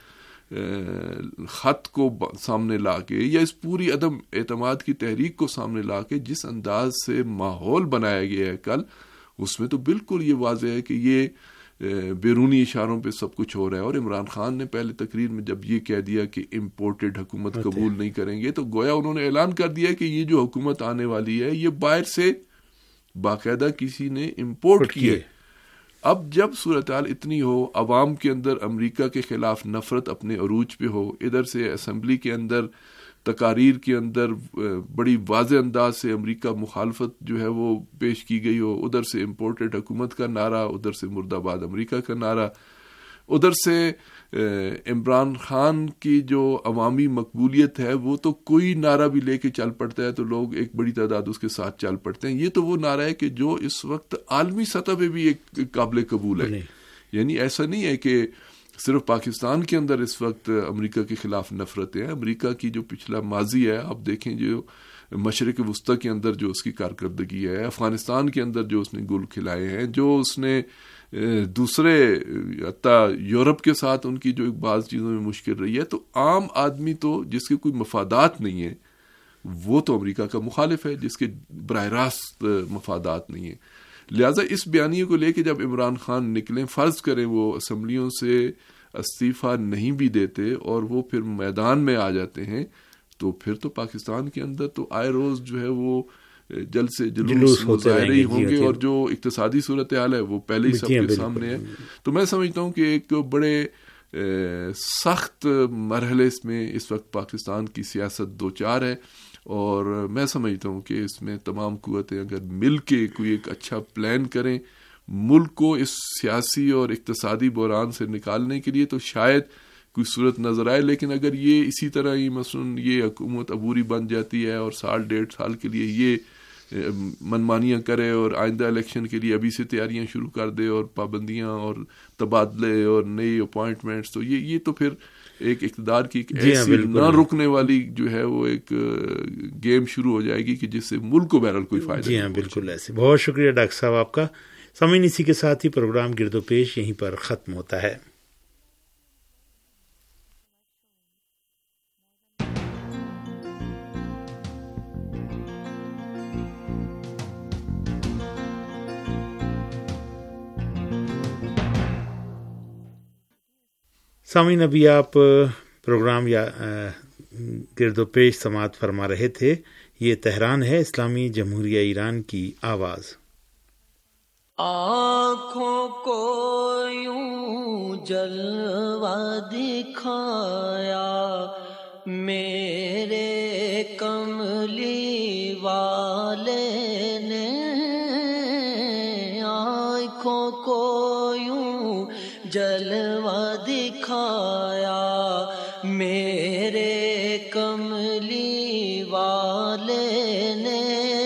خط کو سامنے لا کے یا اس پوری عدم اعتماد کی تحریک کو سامنے لا کے جس انداز سے ماحول بنایا گیا ہے کل، اس میں تو بالکل یہ واضح ہے کہ یہ بیرونی اشاروں پہ سب کچھ ہو رہا ہے. اور عمران خان نے پہلے تقریر میں جب یہ کہہ دیا کہ امپورٹڈ حکومت قبول نہیں کریں گے، تو گویا انہوں نے اعلان کر دیا کہ یہ جو حکومت آنے والی ہے یہ باہر سے باقاعدہ کسی نے امپورٹ کی ہے. اب جب صورتحال اتنی ہو، عوام کے اندر امریکہ کے خلاف نفرت اپنے عروج پہ ہو، ادھر سے اسمبلی کے اندر تقاریر کے اندر بڑی واضح انداز سے امریکہ مخالفت جو ہے وہ پیش کی گئی ہو، ادھر سے امپورٹڈ حکومت کا نعرہ، ادھر سے مرد آباد امریکہ کا نعرہ، ادھر سے عمران خان کی جو عوامی مقبولیت ہے وہ تو کوئی نعرہ بھی لے کے چل پڑتا ہے تو لوگ ایک بڑی تعداد اس کے ساتھ چل پڑتے ہیں. یہ تو وہ نعرہ ہے کہ جو اس وقت عالمی سطح پہ بھی ایک قابل قبول ہے. یعنی ایسا نہیں ہے کہ صرف پاکستان کے اندر اس وقت امریکہ کے خلاف نفرت ہے. امریکہ کی جو پچھلا ماضی ہے آپ دیکھیں، جو مشرق وسطی کے اندر جو اس کی کارکردگی ہے، افغانستان کے اندر جو اس نے گل کھلائے ہیں، جو اس نے دوسرے حتیٰ یورپ کے ساتھ ان کی جو ایک بعض چیزوں میں مشکل رہی ہے، تو عام آدمی تو جس کے کوئی مفادات نہیں ہیں وہ تو امریکہ کا مخالف ہے، جس کے براہ راست مفادات نہیں ہیں. لہٰذا اس بیانیے کو لے کے جب عمران خان نکلیں، فرض کریں وہ اسمبلیوں سے استعفیٰ نہیں بھی دیتے اور وہ پھر میدان میں آ جاتے ہیں، تو پھر تو پاکستان کے اندر تو آئے روز جو ہے وہ جلد سے جلوس مظاہرے ہی ہوں گے، اور جو اقتصادی صورتحال ہے وہ پہلے ہی سب کے سامنے ہے. تو میں سمجھتا ہوں کہ ایک بڑے سخت مرحلے میں اس وقت پاکستان کی سیاست دوچار ہے، اور میں سمجھتا ہوں کہ اس میں تمام قوتیں اگر مل کے کوئی ایک اچھا پلان کریں ملک کو اس سیاسی اور اقتصادی بحران سے نکالنے کے لیے، تو شاید کوئی صورت نظر آئے. لیکن اگر یہ اسی طرح ہی مثلاً یہ حکومت عبوری بن جاتی ہے اور سال 1.5 سال کے لیے یہ منمانیاں کرے اور آئندہ الیکشن کے لیے ابھی سے تیاریاں شروع کر دے اور پابندیاں اور تبادلے اور نئی اپوائنٹمنٹس، تو یہ تو پھر ایک اقتدار کی ایک ایسی نہ رکنے والی جو ہے وہ ایک گیم شروع ہو جائے گی کہ جس سے ملک کو بہرحال کوئی فائدہ. جی ہاں بالکل ایسے. بہت شکریہ ڈاکٹر صاحب آپ کا. سامعین، اسی کے ساتھ ہی پروگرام گرد و پیش یہیں پر ختم ہوتا ہے. سامعین، ابھی آپ پروگرام یا گرد و پیش سماعت فرما رہے تھے. یہ تہران ہے، اسلامی جمہوریہ ایران کی آواز. آنکھوں کو یوں جلوہ دکھایا میرے کملی والے نے، آنکھوں کو دکھایا میرے کملی والے نے،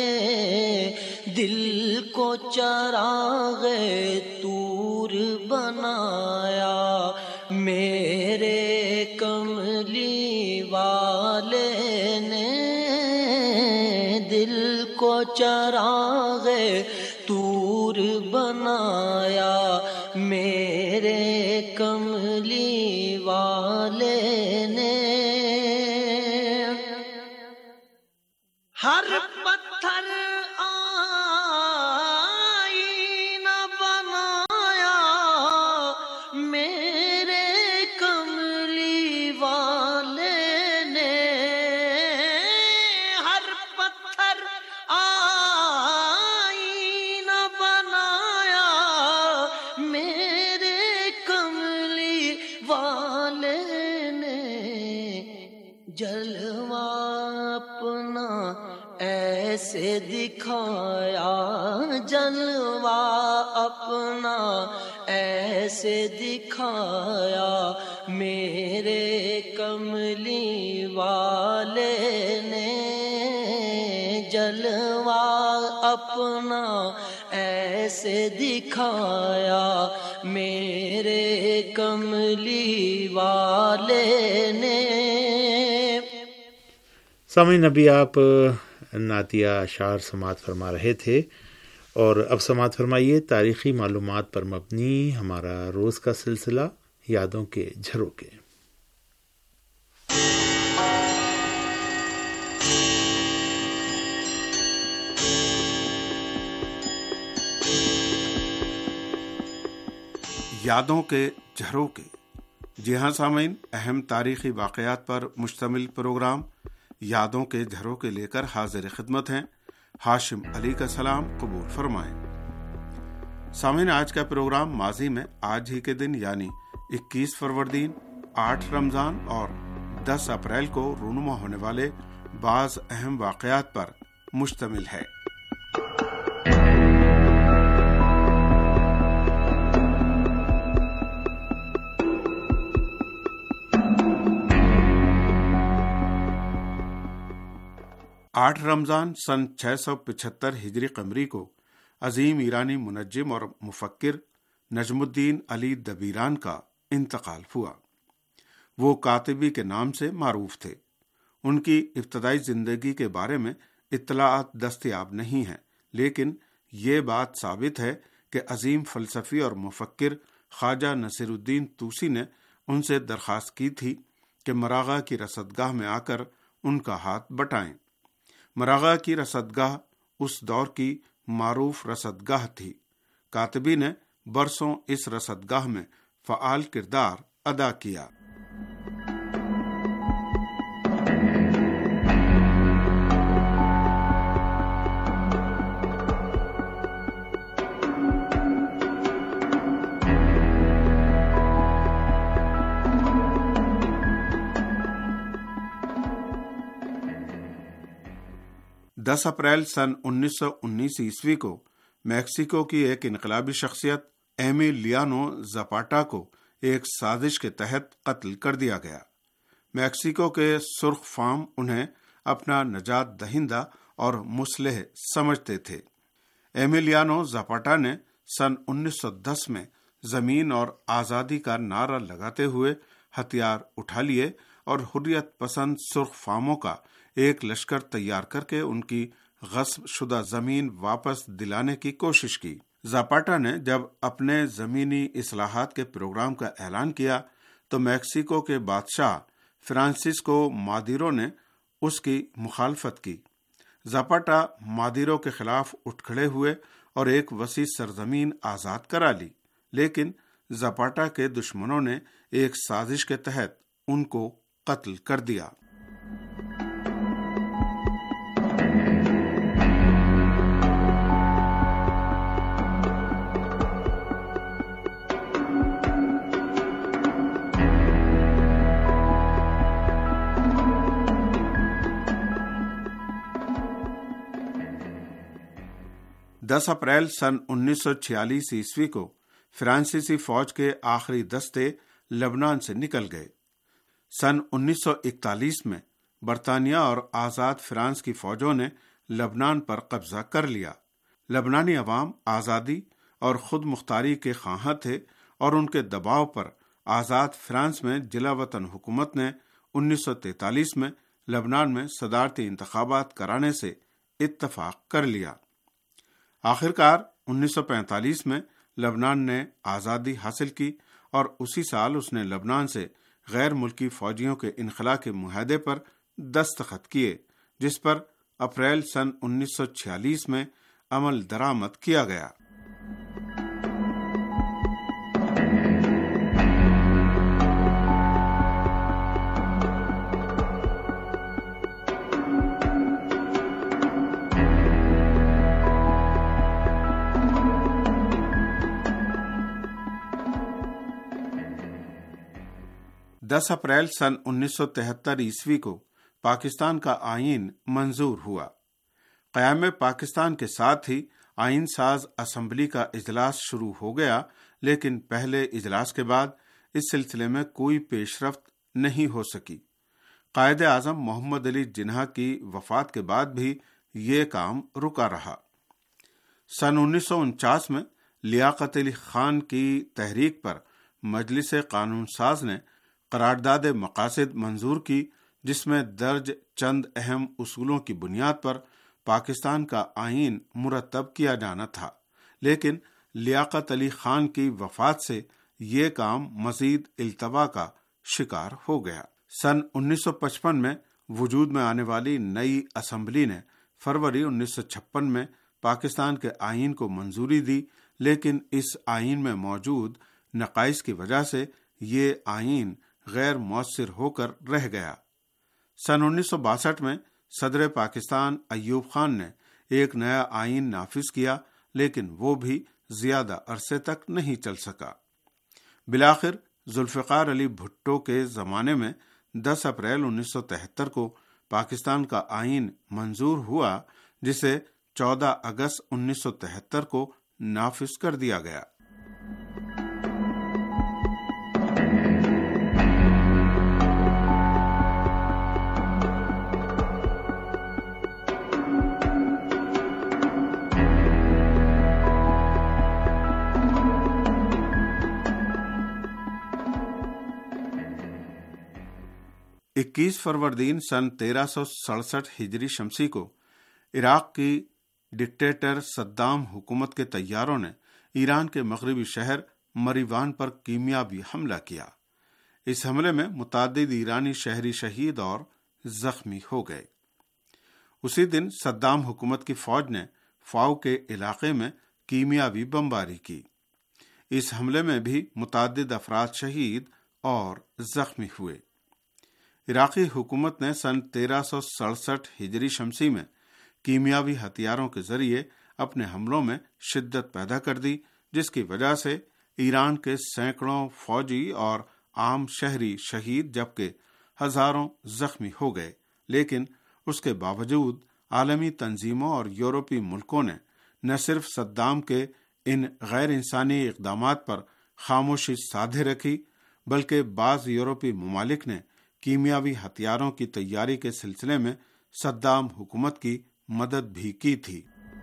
دل کو چراغ طور بنایا میرے کملی والے نے، دل کو چراغ طور بنایا میرے کملی والے نے، ہر پتھر آئینہ بنایا میرے کملی والے نے، ہر پتھر آئینہ بنایا میرے کملی والے نے، جلوہ اپنا ایسے دکھایا، جلوہ اپنا ایسے دکھایا میرے کملی والے نے، جلوہ اپنا ایسے دکھایا میرے کملی والے نے۔ سامعین، ابھی آپ نعتیہ اشعار سماعت فرما رہے تھے، اور اب سماعت فرمائیے تاریخی معلومات پر مبنی ہمارا روز کا سلسلہ یادوں کے جھروکے۔ یادوں کے جھروکے۔ جی ہاں سامعین، اہم تاریخی واقعات پر مشتمل پروگرام یادوں کے جھروکے لے کر حاضر خدمت ہیں۔ ہاشم علی کا سلام قبول فرمائیں۔ سامعین، آج کا پروگرام ماضی میں آج ہی کے دن یعنی 21 فروردین، 8 رمضان اور 10 اپریل کو رونما ہونے والے بعض اہم واقعات پر مشتمل ہے۔ 8 رمضان سن 675 ہجری قمری کو عظیم ایرانی منجم اور مفکر نجم الدین علی دبیران کا انتقال ہوا۔ وہ کاتبی کے نام سے معروف تھے۔ ان کی ابتدائی زندگی کے بارے میں اطلاعات دستیاب نہیں ہیں، لیکن یہ بات ثابت ہے کہ عظیم فلسفی اور مفکر خواجہ نصیر الدین طوسی نے ان سے درخواست کی تھی کہ مراغہ کی رصدگاہ میں آ کر ان کا ہاتھ بٹائیں۔ مراغہ کی رصدگاہ اس دور کی معروف رصدگاہ تھی۔ کاتبی نے برسوں اس رصدگاہ میں فعال کردار ادا کیا۔ دس اپریل سن 1919 عیسوی کو میکسیکو کی ایک انقلابی شخصیت ایمیلیانو زاپاٹا کو ایک سازش کے تحت قتل کر دیا گیا۔ میکسیکو کے سرخ فام انہیں اپنا نجات دہندہ اور مصلح سمجھتے تھے۔ ایمیلیانو زاپاٹا نے سن 1910 میں زمین اور آزادی کا نعرہ لگاتے ہوئے ہتھیار اٹھا لیے اور حریت پسند سرخ فاموں کا ایک لشکر تیار کر کے ان کی غصب شدہ زمین واپس دلانے کی کوشش کی۔ زاپاٹا نے جب اپنے زمینی اصلاحات کے پروگرام کا اعلان کیا تو میکسیکو کے بادشاہ فرانسسکو مادیرو نے اس کی مخالفت کی۔ زاپاٹا مادیرو کے خلاف اٹھ کھڑے ہوئے اور ایک وسیع سرزمین آزاد کرا لی، لیکن زاپاٹا کے دشمنوں نے ایک سازش کے تحت ان کو قتل کر دیا۔ دس اپریل سن 1946 عیسوی کو فرانسیسی فوج کے آخری دستے لبنان سے نکل گئے۔ سن 1941 میں برطانیہ اور آزاد فرانس کی فوجوں نے لبنان پر قبضہ کر لیا۔ لبنانی عوام آزادی اور خود مختاری کے خواہاں تھے اور ان کے دباؤ پر آزاد فرانس میں جلا وطن حکومت نے 1943 میں لبنان میں صدارتی انتخابات کرانے سے اتفاق کر لیا۔ آخرکار 1945 میں لبنان نے آزادی حاصل کی اور اسی سال اس نے لبنان سے غیر ملکی فوجیوں کے انخلاء کے معاہدے پر دستخط کیے، جس پر اپریل سن 1946 میں عمل درآمد کیا گیا۔ دس اپریل سن 1973 عیسوی کو پاکستان کا آئین منظور ہوا۔ قیام پاکستان کے ساتھ ہی آئین ساز اسمبلی کا اجلاس شروع ہو گیا، لیکن پہلے اجلاس کے بعد اس سلسلے میں کوئی پیش رفت نہیں ہو سکی۔ قائد اعظم محمد علی جناح کی وفات کے بعد بھی یہ کام رکا رہا۔ سن 1949 میں لیاقت علی خان کی تحریک پر مجلس قانون ساز نے قرارداد مقاصد منظور کی، جس میں درج چند اہم اصولوں کی بنیاد پر پاکستان کا آئین مرتب کیا جانا تھا، لیکن لیاقت علی خان کی وفات سے یہ کام مزید التوا کا شکار ہو گیا۔ سن 1955 میں وجود میں آنے والی نئی اسمبلی نے فروری 1956 میں پاکستان کے آئین کو منظوری دی، لیکن اس آئین میں موجود نقائص کی وجہ سے یہ آئین غیر مؤثر ہو کر رہ گیا۔ سن 1962 میں صدر پاکستان ایوب خان نے ایک نیا آئین نافذ کیا، لیکن وہ بھی زیادہ عرصے تک نہیں چل سکا۔ بالآخر ذوالفقار علی بھٹو کے زمانے میں 10 اپریل 1973 کو پاکستان کا آئین منظور ہوا، جسے 14 اگست 1973 کو نافذ کر دیا گیا۔ اکیس فروردین سن 1367 ہجری شمسی کو عراق کی ڈکٹیٹر صدام حکومت کے طیاروں نے ایران کے مغربی شہر مریوان پر کیمیابی حملہ کیا۔ اس حملے میں متعدد ایرانی شہری شہید اور زخمی ہو گئے۔ اسی دن صدام حکومت کی فوج نے فاؤ کے علاقے میں کیمیابی بمباری کی۔ اس حملے میں بھی متعدد افراد شہید اور زخمی ہوئے۔ عراقی حکومت نے سن 1367 ہجری شمسی میں کیمیاوی ہتھیاروں کے ذریعے اپنے حملوں میں شدت پیدا کر دی، جس کی وجہ سے ایران کے سینکڑوں فوجی اور عام شہری شہید جبکہ ہزاروں زخمی ہو گئے، لیکن اس کے باوجود عالمی تنظیموں اور یورپی ملکوں نے نہ صرف صدام کے ان غیر انسانی اقدامات پر خاموشی سادھے رکھی، بلکہ بعض یورپی ممالک نے کیمیاوی ہتھیاروں کی تیاری کے سلسلے میں صدام حکومت کی مدد بھی کی تھی۔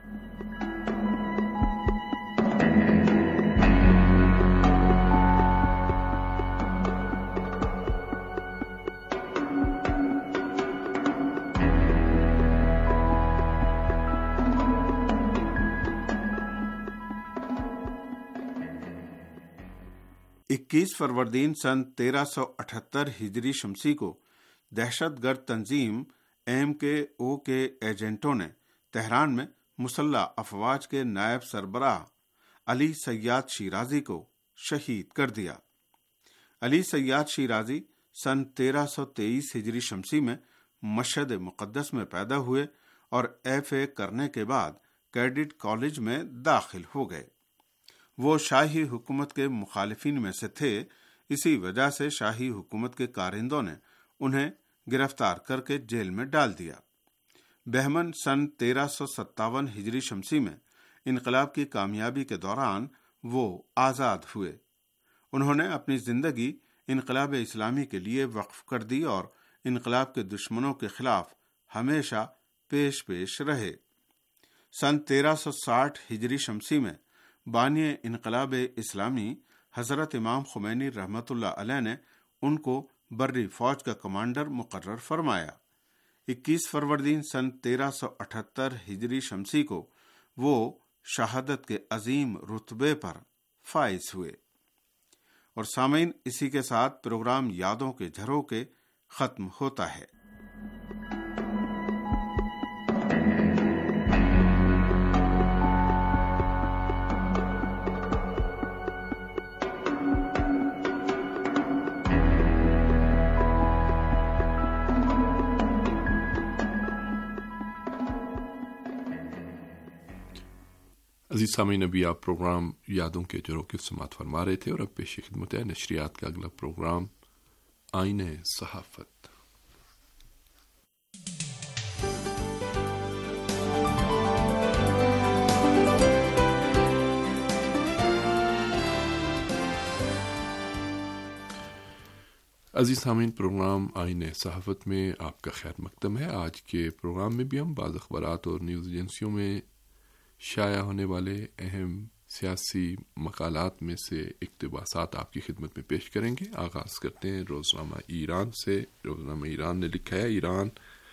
اکیس فروردین سن 1378 ہجری شمسی کو دہشت گرد تنظیم MKO کے ایجنٹوں نے تہران میں مسلح افواج کے نائب سربراہ علی سیاد شیرازی کو شہید کر دیا۔ علی سیاد شیرازی سن 1323 ہجری شمسی میں مشہد مقدس میں پیدا ہوئے اور FA کرنے کے بعد کیڈٹ کالج میں داخل ہو گئے۔ وہ شاہی حکومت کے مخالفین میں سے تھے، اسی وجہ سے شاہی حکومت کے کارندوں نے انہیں گرفتار کر کے جیل میں ڈال دیا۔ بہمن سن 1357 ہجری شمسی میں انقلاب کی کامیابی کے دوران وہ آزاد ہوئے۔ انہوں نے اپنی زندگی انقلاب اسلامی کے لیے وقف کر دی اور انقلاب کے دشمنوں کے خلاف ہمیشہ پیش پیش رہے۔ سن 1360 ہجری شمسی میں بانی انقلاب اسلامی حضرت امام خمینی رحمۃ اللہ علیہ نے ان کو بری فوج کا کمانڈر مقرر فرمایا۔ 21 فروردین سن 1378 ہجری شمسی کو وہ شہادت کے عظیم رتبے پر فائز ہوئے۔ اور سامعین، اسی کے ساتھ پروگرام یادوں کے جھروکے ختم ہوتا ہے۔ عزیز سامعین، ابھی آپ پروگرام یادوں کے جھروکے سماعت فرما رہے تھے اور اب پیش خدمت ہے نشریات کا اگلا پروگرام آئینہ صحافت۔ عزیز سامعین، پروگرام آئینہ صحافت میں آپ کا خیر مقدم ہے۔ آج کے پروگرام میں بھی ہم بعض اخبارات اور نیوز ایجنسیوں میں شائع ہونے والے اہم سیاسی مقالات میں سے اقتباسات آپ کی خدمت میں پیش کریں گے۔ آغاز کرتے ہیں روزنامہ ایران سے۔ روزنامہ ایران نے لکھا ہے، ایران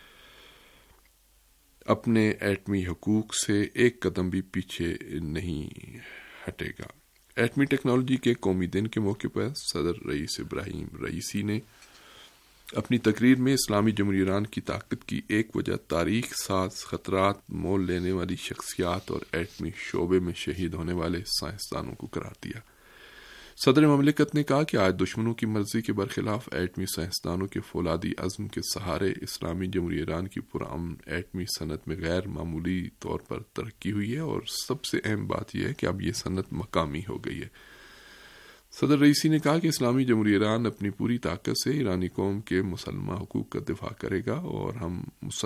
اپنے ایٹمی حقوق سے ایک قدم بھی پیچھے نہیں ہٹے گا۔ ایٹمی ٹیکنالوجی کے قومی دن کے موقع پر صدر رئیس ابراہیم رئیسی نے اپنی تقریر میں اسلامی جمہوریہ ایران کی طاقت کی ایک وجہ تاریخ ساز خطرات مول لینے والی شخصیات اور ایٹمی شعبے میں شہید ہونے والے سائنسدانوں کو قرار دیا۔ صدر مملکت نے کہا کہ آج دشمنوں کی مرضی کے برخلاف ایٹمی سائنسدانوں کے فولادی عزم کے سہارے اسلامی جمہوریہ ایران کی پرامن ایٹمی صنعت میں غیر معمولی طور پر ترقی ہوئی ہے، اور سب سے اہم بات یہ ہے کہ اب یہ صنعت مقامی ہو گئی ہے۔ صدر رئیسی نے کہا کہ اسلامی جمہوریہ ایران اپنی پوری طاقت سے ایرانی قوم کے مسلمہ حقوق کا دفاع کرے گا، اور ہم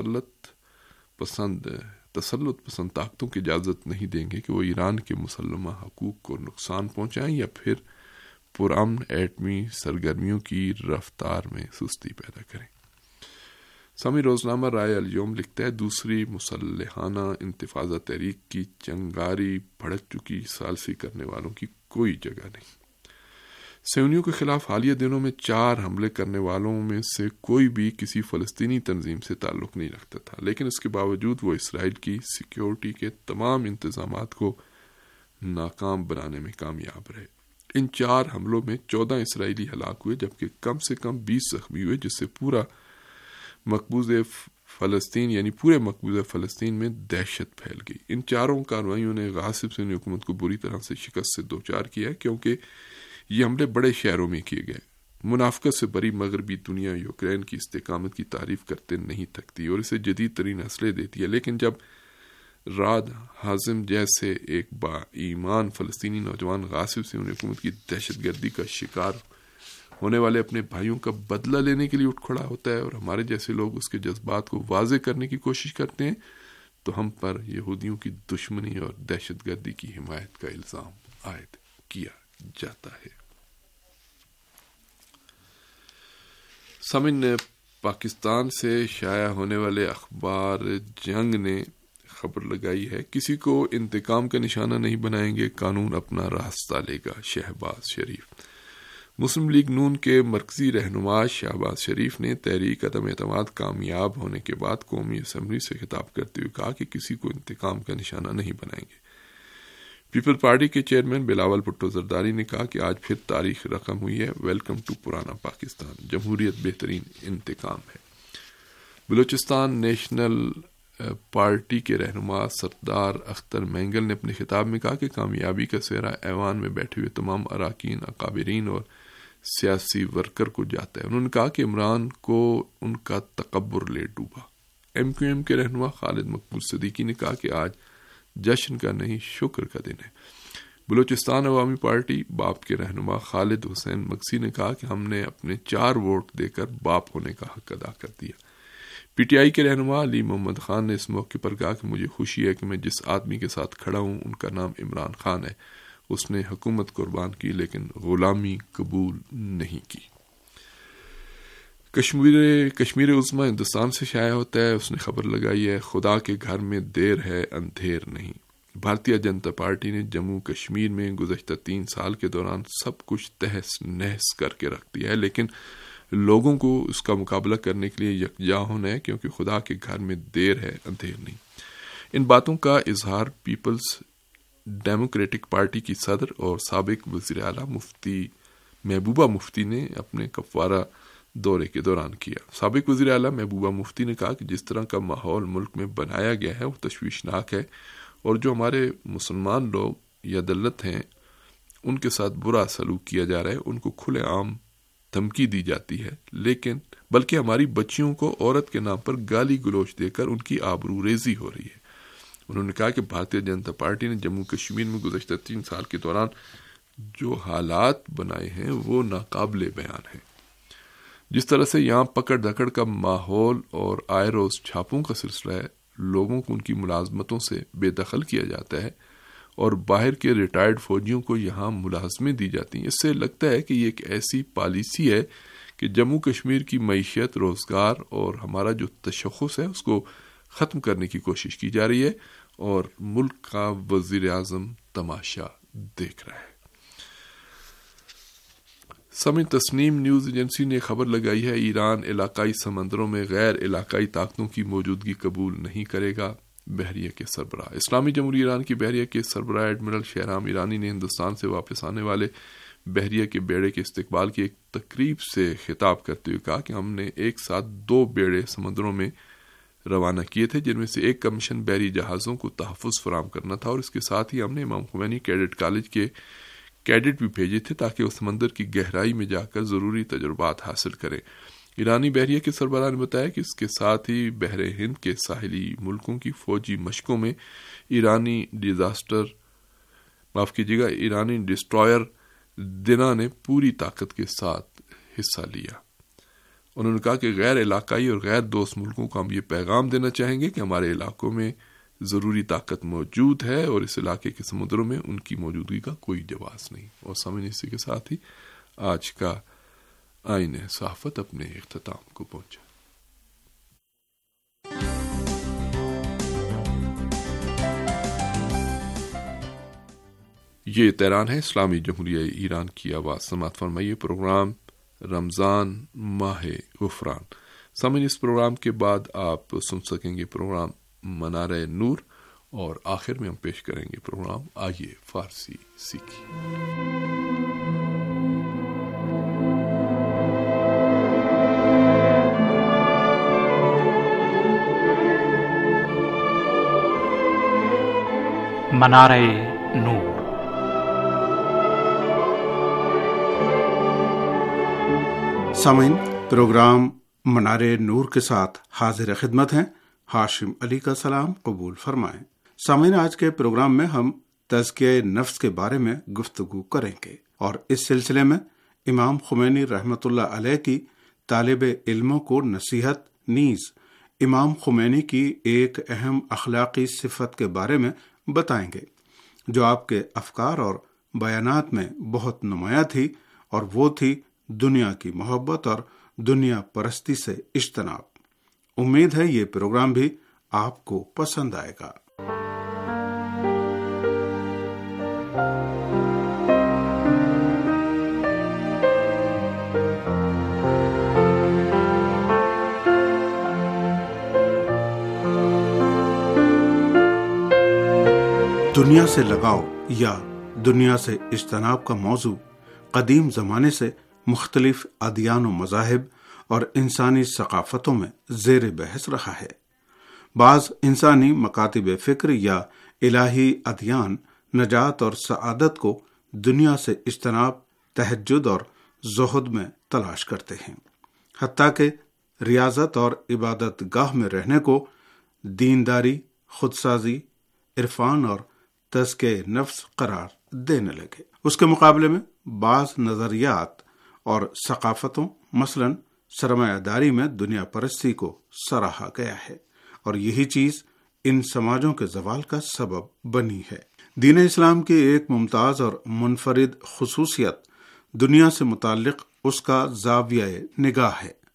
تسلط پسند طاقتوں کی اجازت نہیں دیں گے کہ وہ ایران کے مسلمہ حقوق کو نقصان پہنچائیں یا پھر پرامن ایٹمی سرگرمیوں کی رفتار میں سستی پیدا کریں۔ سامعین، روزنامہ رائے الیوم لکھتا ہے، دوسری مسلحانہ انتفاضہ تحریک کی چنگاری بھڑک چکی، ثالثی کرنے والوں کی کوئی جگہ نہیں۔ صہیونیوں کے خلاف حالیہ دنوں میں 4 حملے کرنے والوں میں سے کوئی بھی کسی فلسطینی تنظیم سے تعلق نہیں رکھتا تھا، لیکن اس کے باوجود وہ اسرائیل کی سیکیورٹی کے تمام انتظامات کو ناکام بنانے میں کامیاب رہے۔ ان 4 حملوں میں 14 اسرائیلی ہلاک ہوئے، جبکہ کم سے کم 20 زخمی ہوئے، جس سے پورا مقبوضہ فلسطین یعنی پورے مقبوضہ فلسطین میں دہشت پھیل گئی۔ ان 4 کارروائیوں نے غاصب سنی حکومت کو بری طرح سے شکست سے دوچار کیا، کیونکہ یہ حملے بڑے شہروں میں کیے گئے۔ منافقت سے بری مغربی دنیا یوکرین کی استقامت کی تعریف کرتے نہیں تھکتی اور اسے جدید ترین اسلحے دیتی ہے، لیکن جب راد حازم جیسے ایک با ایمان فلسطینی نوجوان غاصب سے انہیں حکومت کی دہشت گردی کا شکار ہونے والے اپنے بھائیوں کا بدلہ لینے کے لیے اٹھ کھڑا ہوتا ہے اور ہمارے جیسے لوگ اس کے جذبات کو واضح کرنے کی کوشش کرتے ہیں، تو ہم پر یہودیوں کی دشمنی اور دہشت گردی کی حمایت کا الزام عائد کیا جاتا ہے۔ سامعین، پاکستان سے شائع ہونے والے اخبار جنگ نے خبر لگائی ہے، کسی کو انتقام کا نشانہ نہیں بنائیں گے، قانون اپنا راستہ لے گا، شہباز شریف۔ مسلم لیگ نون کے مرکزی رہنما شہباز شریف نے تحریک عدم اعتماد کامیاب ہونے کے بعد قومی اسمبلی سے خطاب کرتے ہوئے کہا کہ کسی کو انتقام کا نشانہ نہیں بنائیں گے۔ پیپل پارٹی کے چیئرمین بلاول بھٹو زرداری نے کہا کہ آج پھر تاریخ رقم ہوئی ہے، ویلکم ٹو پرانا پاکستان، جمہوریت بہترین انتقام ہے۔ بلوچستان نیشنل پارٹی کے رہنما سردار اختر مینگل نے اپنے خطاب میں کہا کہ کامیابی کا سہرا ایوان میں بیٹھے ہوئے تمام اراکین، اکابرین اور سیاسی ورکر کو جاتا ہے۔ انہوں نے کہا کہ عمران کو ان کا تکبر لے ڈوبا۔ ایم کیو ایم کے رہنما خالد مقبول صدیقی نے کہا کہ آج جشن کا نہیں شکر کا دن ہے۔ بلوچستان عوامی پارٹی باپ کے رہنما خالد حسین مگسی نے کہا کہ ہم نے اپنے 4 ووٹ دے کر باپ ہونے کا حق ادا کر دیا۔ پی ٹی آئی کے رہنما علی محمد خان نے اس موقع پر کہا کہ مجھے خوشی ہے کہ میں جس آدمی کے ساتھ کھڑا ہوں ان کا نام عمران خان ہے۔ اس نے حکومت قربان کی لیکن غلامی قبول نہیں کی۔ کشمیر عظمیٰ ہندوستان سے شائع ہوتا ہے. اس نے خبر لگائی ہے خدا کے گھر میں دیر ہے اندھیر نہیں. بھارتیہ جنتا پارٹی نے جموں کشمیر میں گزشتہ 3 سال کے دوران سب کچھ تہس نہس کر کے رکھ دیا ہے، لیکن لوگوں کو اس کا مقابلہ کرنے کے لیے یکجا ہونا ہے، کیونکہ خدا کے گھر میں دیر ہے اندھیر نہیں. ان باتوں کا اظہار پیپلز ڈیموکریٹک پارٹی کی صدر اور سابق وزیر اعلیٰ مفتی محبوبہ مفتی نے اپنے کپوارہ دورے کے دوران کیا. سابق وزیر اعلیٰ محبوبہ مفتی نے کہا کہ جس طرح کا ماحول ملک میں بنایا گیا ہے وہ تشویشناک ہے، اور جو ہمارے مسلمان لوگ یا دلت ہیں ان کے ساتھ برا سلوک کیا جا رہا ہے، ان کو کھلے عام دھمکی دی جاتی ہے، لیکن بلکہ ہماری بچیوں کو عورت کے نام پر گالی گلوچ دے کر ان کی آبرو ریزی ہو رہی ہے. انہوں نے کہا کہ بھارتیہ جنتا پارٹی نے جموں کشمیر میں گزشتہ 3 سال کے دوران جو حالات بنائے ہیں وہ ناقابل بیان ہیں. جس طرح سے یہاں پکڑ دھکڑ کا ماحول اور آئے روز چھاپوں کا سلسلہ ہے، لوگوں کو ان کی ملازمتوں سے بے دخل کیا جاتا ہے اور باہر کے ریٹائرڈ فوجیوں کو یہاں ملازمیں دی جاتی ہیں، اس سے لگتا ہے کہ یہ ایک ایسی پالیسی ہے کہ جموں کشمیر کی معیشت، روزگار اور ہمارا جو تشخص ہے اس کو ختم کرنے کی کوشش کی جا رہی ہے، اور ملک کا وزیر اعظم تماشا دیکھ رہا ہے. سمے تسنیم نیوز ایجنسی نے خبر لگائی ہے ایران علاقائی سمندروں میں غیر علاقائی طاقتوں کی موجودگی قبول نہیں کرے گا. بحریہ کے سربراہ اسلامی جمہوریہ ایران کی بحریہ کے سربراہ ایڈمرل شہرام ایرانی نے ہندوستان سے واپس آنے والے بحریہ کے بیڑے کے استقبال کی ایک تقریب سے خطاب کرتے ہوئے کہا کہ ہم نے ایک ساتھ 2 بیڑے سمندروں میں روانہ کیے تھے، جن میں سے ایک کا مشن بحری جہازوں کو تحفظ فراہم کرنا تھا، اور اس کے ساتھ ہی ہم نے امام خمینی کیڈٹ کالج کے کیڈٹ بھی بھیجے تھے تاکہ وہ سمندر کی گہرائی میں جا کر ضروری تجربات حاصل کریں. ایرانی بحریہ کے سربراہ نے بتایا کہ اس کے ساتھ ہی بحر ہند کے ساحلی ملکوں کی فوجی مشقوں میں ایرانی ڈسٹرائر دینا نے پوری طاقت کے ساتھ حصہ لیا. انہوں نے کہا کہ غیر علاقائی اور غیر دوست ملکوں کو ہم یہ پیغام دینا چاہیں گے کہ ہمارے علاقوں میں ضروری طاقت موجود ہے اور اس علاقے کے سمندروں میں ان کی موجودگی کا کوئی جواز نہیں. اور سامنے اسی کے ساتھ ہی آج کا آئین صحافت اپنے اختتام کو پہنچا. یہ تہران ہے، اسلامی جمہوریہ ایران کی آواز. سماعت فرمائیے پروگرام رمضان ماہ غفران. سامعین، اس پروگرام کے بعد آپ سن سکیں گے پروگرام منارہ نور، اور آخر میں ہم پیش کریں گے پروگرام آئیے فارسی سیکھیں. منارہ نور. سامعین، پروگرام منارہ نور کے ساتھ حاضر خدمت ہیں. ہاشم علی کا سلام قبول فرمائیں. سامعین، آج کے پروگرام میں ہم تزکیہ نفس کے بارے میں گفتگو کریں گے، اور اس سلسلے میں امام خمینی رحمۃ اللہ علیہ کی طالب علموں کو نصیحت، نیز امام خمینی کی ایک اہم اخلاقی صفت کے بارے میں بتائیں گے جو آپ کے افکار اور بیانات میں بہت نمایاں تھی، اور وہ تھی دنیا کی محبت اور دنیا پرستی سے اجتناب. امید ہے یہ پروگرام بھی آپ کو پسند آئے گا. دنیا سے لگاؤ یا دنیا سے اجتناب کا موضوع قدیم زمانے سے مختلف ادیان و مذاہب اور انسانی ثقافتوں میں زیر بحث رہا ہے. بعض انسانی مکاتب فکر یا الہی ادیان نجات اور سعادت کو دنیا سے اجتناب، تہجد اور زہد میں تلاش کرتے ہیں، حتیٰ کہ ریاضت اور عبادت گاہ میں رہنے کو دینداری، خودسازی، عرفان اور تزکیہ نفس قرار دینے لگے. اس کے مقابلے میں بعض نظریات اور ثقافتوں، مثلاً سرمایہ داری میں دنیا پرستی کو سراہا گیا ہے، اور یہی چیز ان سماجوں کے زوال کا سبب بنی ہے. دین اسلام کی ایک ممتاز اور منفرد خصوصیت دنیا سے متعلق اس کا زاویہ نگاہ ہے.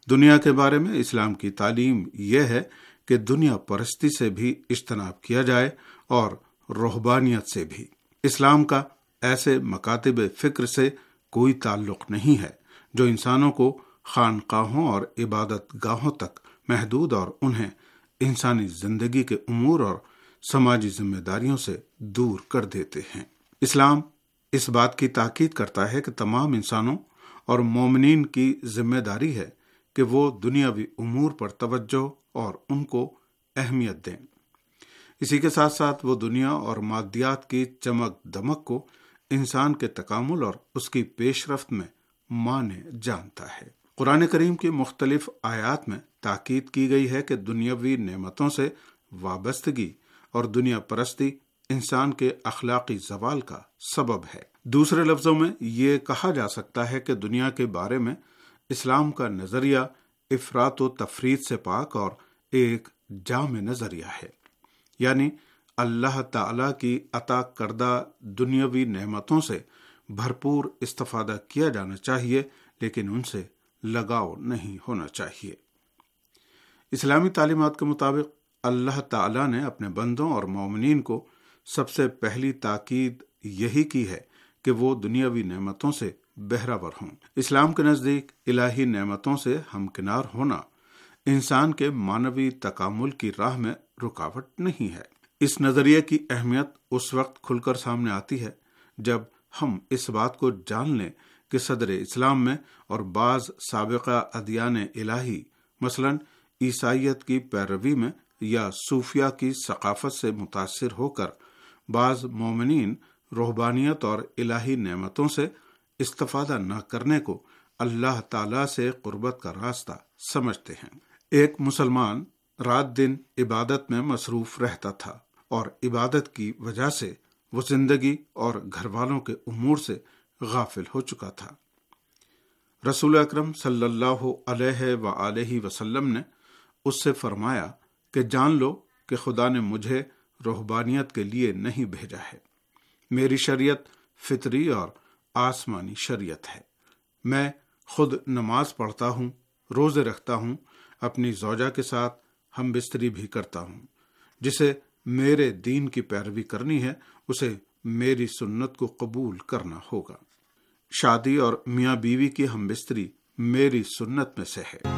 دنیا کے بارے میں اسلام کی تعلیم یہ ہے کہ دنیا پرستی سے بھی اجتناب کیا جائے اور رہبانیت سے بھی۔ اسلام کا ایسے مکاتب فکر سے کوئی تعلق نہیں ہے جو انسانوں کو خانقاہوں اور عبادت گاہوں تک محدود اور انہیں انسانی زندگی کے امور اور سماجی ذمہ داریوں سے دور کر دیتے ہیں۔ اسلام اس بات کی تاکید کرتا ہے کہ تمام انسانوں اور مومنین کی ذمہ داری ہے کہ وہ دنیاوی امور پر توجہ اور ان کو اہمیت دیں۔ اسی کے ساتھ ساتھ وہ دنیا اور مادیات کی چمک دمک کو انسان کے تکامل اور اس کی پیش رفت میں مانے جانتا ہے۔ قرآن کریم کی مختلف آیات میں تاکید کی گئی ہے کہ دنیاوی نعمتوں سے وابستگی اور دنیا پرستی انسان کے اخلاقی زوال کا سبب ہے۔ دوسرے لفظوں میں یہ کہا جا سکتا ہے کہ دنیا کے بارے میں اسلام کا نظریہ افراط و تفریط سے پاک اور ایک جامع نظریہ ہے، یعنی اللہ تعالی کی عطا کردہ دنیاوی نعمتوں سے بھرپور استفادہ کیا جانا چاہیے، لیکن ان سے لگاؤ نہیں ہونا چاہیے۔ اسلامی تعلیمات کے مطابق اللہ تعالی نے اپنے بندوں اور مومنین کو سب سے پہلی تاکید یہی کی ہے کہ وہ دنیاوی نعمتوں سے بہرور ہوں۔ اسلام کے نزدیک الہی نعمتوں سے ہمکنار ہونا انسان کے مانوی تکامل کی راہ میں رکاوٹ نہیں ہے۔ اس نظریے کی اہمیت اس وقت کھل کر سامنے آتی ہے جب ہم اس بات کو جان لیں کہ صدر اسلام میں اور بعض سابقہ ادیان الہی مثلا عیسائیت کی پیروی میں یا صوفیہ کی ثقافت سے متاثر ہو کر بعض مومنین رہبانیت اور الہی نعمتوں سے استفادہ نہ کرنے کو اللہ تعالی سے قربت کا راستہ سمجھتے ہیں۔ ایک مسلمان رات دن عبادت میں مصروف رہتا تھا اور عبادت کی وجہ سے وہ زندگی اور گھر والوں کے امور سے غافل ہو چکا تھا۔ رسول اکرم صلی اللہ علیہ وآلہ وسلم نے اس سے فرمایا کہ جان لو کہ خدا نے مجھے رہبانیت کے لیے نہیں بھیجا ہے، میری شریعت فطری اور آسمانی شریعت ہے۔ میں خود نماز پڑھتا ہوں، روزے رکھتا ہوں، اپنی زوجہ کے ساتھ ہم بستری بھی کرتا ہوں۔ جسے میرے دین کی پیروی کرنی ہے اسے میری سنت کو قبول کرنا ہوگا۔ شادی اور میاں بیوی کی ہم بستری میری سنت میں سے ہے۔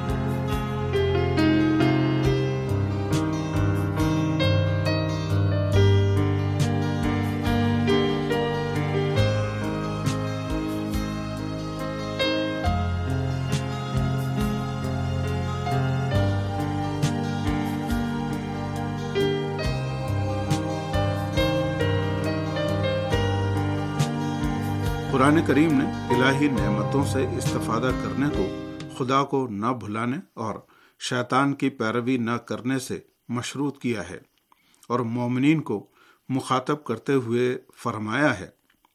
قرآن کریم نے الہی نعمتوں سے استفادہ کرنے کو خدا کو نہ بھلانے اور شیطان کی پیروی نہ کرنے سے مشروط کیا ہے، اور مومنین کو مخاطب کرتے ہوئے فرمایا ہے،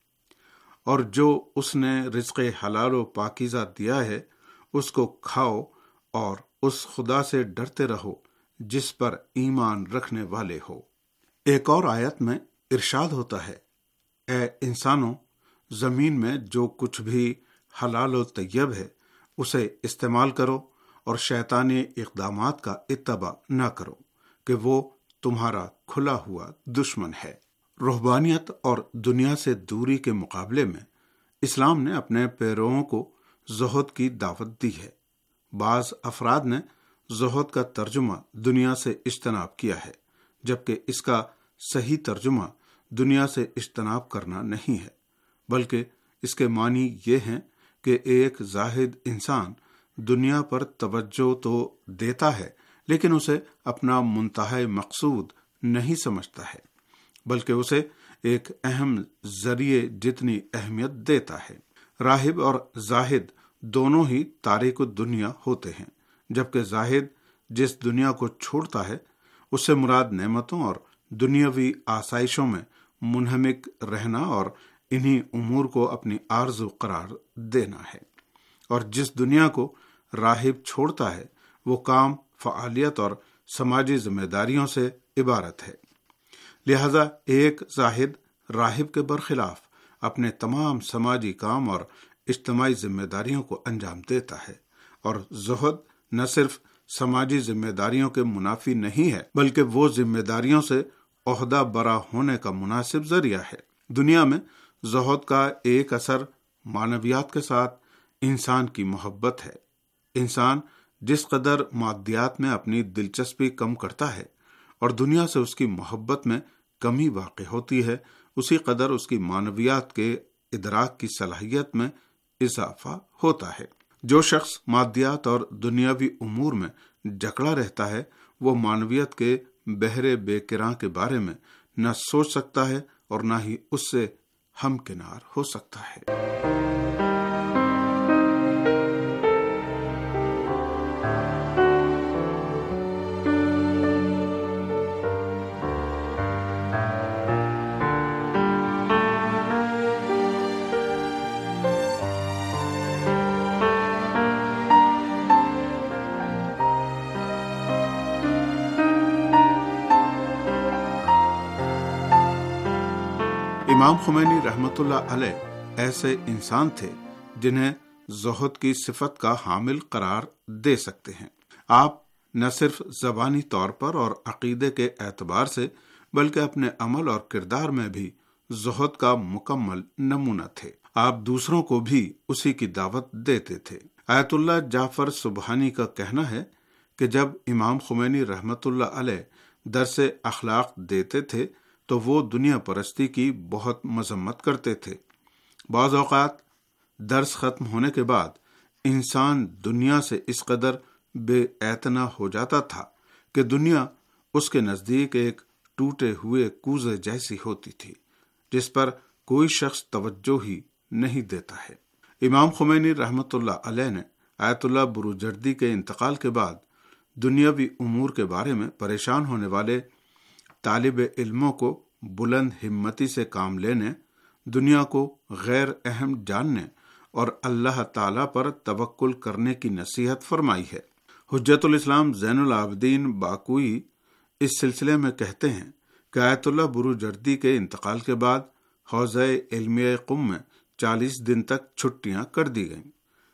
اور جو اس نے رزق حلال و پاکیزہ دیا ہے اس کو کھاؤ اور اس خدا سے ڈرتے رہو جس پر ایمان رکھنے والے ہو۔ ایک اور آیت میں ارشاد ہوتا ہے، اے انسانوں، زمین میں جو کچھ بھی حلال و طیب ہے اسے استعمال کرو اور شیطانی اقدامات کا اتباع نہ کرو کہ وہ تمہارا کھلا ہوا دشمن ہے۔ رہبانیت اور دنیا سے دوری کے مقابلے میں اسلام نے اپنے پیرووں کو زہد کی دعوت دی ہے۔ بعض افراد نے زہد کا ترجمہ دنیا سے اجتناب کیا ہے، جبکہ اس کا صحیح ترجمہ دنیا سے اجتناب کرنا نہیں ہے، بلکہ اس کے معنی یہ ہیں کہ ایک زاہد انسان دنیا پر توجہ تو دیتا ہے لیکن اسے اپنا منتہی مقصود نہیں سمجھتا ہے، بلکہ اسے ایک اہم ذریعے جتنی اہمیت دیتا ہے۔ راہب اور زاہد دونوں ہی تارک الدنیا ہوتے ہیں، جبکہ زاہد جس دنیا کو چھوڑتا ہے اس سے مراد نعمتوں اور دنیاوی آسائشوں میں منہمک رہنا اور انہی امور کو اپنی آرزو قرار دینا ہے، اور جس دنیا کو راہب چھوڑتا ہے وہ کام، فعالیت اور سماجی ذمہ داریوں سے عبارت ہے۔ لہذا ایک زاہد راہب کے برخلاف اپنے تمام سماجی کام اور اجتماعی ذمہ داریوں کو انجام دیتا ہے، اور زہد نہ صرف سماجی ذمہ داریوں کے منافی نہیں ہے بلکہ وہ ذمہ داریوں سے عہدہ برا ہونے کا مناسب ذریعہ ہے۔ دنیا میں زہد کا ایک اثر معنویات کے ساتھ انسان کی محبت ہے۔ انسان جس قدر مادیات میں اپنی دلچسپی کم کرتا ہے اور دنیا سے اس کی محبت میں کمی واقع ہوتی ہے، اسی قدر اس کی معنویات کے ادراک کی صلاحیت میں اضافہ ہوتا ہے۔ جو شخص مادیات اور دنیاوی امور میں جکڑا رہتا ہے وہ معنویت کے بحر بے کراں کے بارے میں نہ سوچ سکتا ہے اور نہ ہی اس سے ہمکنار ہو سکتا ہے۔ امام خمینی رحمۃ اللہ علیہ ایسے انسان تھے جنہیں زہد کی صفت کا حامل قرار دے سکتے ہیں۔ آپ نہ صرف زبانی طور پر اور عقیدے کے اعتبار سے بلکہ اپنے عمل اور کردار میں بھی زہد کا مکمل نمونہ تھے۔ آپ دوسروں کو بھی اسی کی دعوت دیتے تھے۔ آیت اللہ جعفر سبحانی کا کہنا ہے کہ جب امام خمینی رحمۃ اللہ علیہ درس اخلاق دیتے تھے تو وہ دنیا پرستی کی بہت مذمت کرتے تھے۔ بعض اوقات درس ختم ہونے کے بعد انسان دنیا سے اس قدر بے اعتنا ہو جاتا تھا کہ دنیا اس کے نزدیک ایک ٹوٹے ہوئے کوزے جیسی ہوتی تھی جس پر کوئی شخص توجہ ہی نہیں دیتا ہے۔ امام خمینی رحمۃ اللہ علیہ نے آیت اللہ بروجردی کے انتقال کے بعد دنیاوی امور کے بارے میں پریشان ہونے والے طالب علموں کو بلند ہمتی سے کام لینے، دنیا کو غیر اہم جاننے اور اللہ تعالی پر توکل کرنے کی نصیحت فرمائی ہے۔ حجت الاسلام زین العابدین باکوئی اس سلسلے میں کہتے ہیں کہ آیت اللہ بروجردی کے انتقال کے بعد حوزہ علمیہ قم میں 40 دن تک چھٹیاں کر دی گئیں۔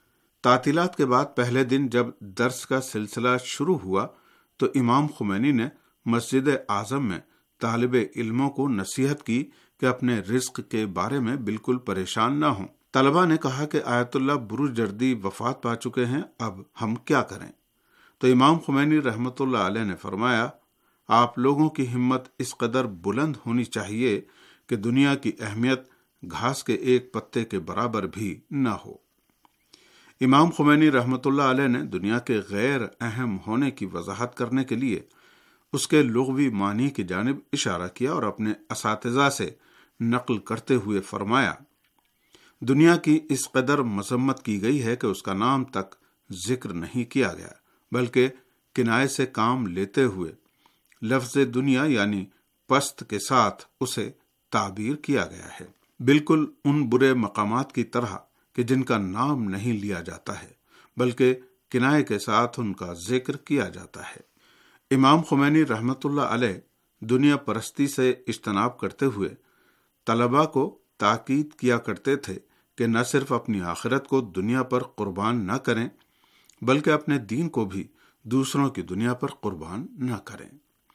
تعطیلات کے بعد پہلے دن جب درس کا سلسلہ شروع ہوا تو امام خمینی نے مسجد اعظم میں طالب علموں کو نصیحت کی کہ اپنے رزق کے بارے میں بالکل پریشان نہ ہوں۔ طلبہ نے کہا کہ آیت اللہ بروجردی وفات پا چکے ہیں، اب ہم کیا کریں؟ تو امام خمینی رحمۃ اللہ علیہ نے فرمایا، آپ لوگوں کی ہمت اس قدر بلند ہونی چاہیے کہ دنیا کی اہمیت گھاس کے ایک پتے کے برابر بھی نہ ہو۔ امام خمینی رحمۃ اللہ علیہ نے دنیا کے غیر اہم ہونے کی وضاحت کرنے کے لیے اس کے لغوی معنی کی جانب اشارہ کیا اور اپنے اساتذہ سے نقل کرتے ہوئے فرمایا، دنیا کی اس قدر مذمت کی گئی ہے کہ اس کا نام تک ذکر نہیں کیا گیا، بلکہ کنایے سے کام لیتے ہوئے لفظ دنیا یعنی پست کے ساتھ اسے تعبیر کیا گیا ہے، بالکل ان برے مقامات کی طرح کہ جن کا نام نہیں لیا جاتا ہے بلکہ کنایے کے ساتھ ان کا ذکر کیا جاتا ہے۔ امام خمینی رحمۃ اللہ علیہ دنیا پرستی سے اجتناب کرتے ہوئے طلباء کو تاکید کیا کرتے تھے کہ نہ صرف اپنی آخرت کو دنیا پر قربان نہ کریں بلکہ اپنے دین کو بھی دوسروں کی دنیا پر قربان نہ کریں۔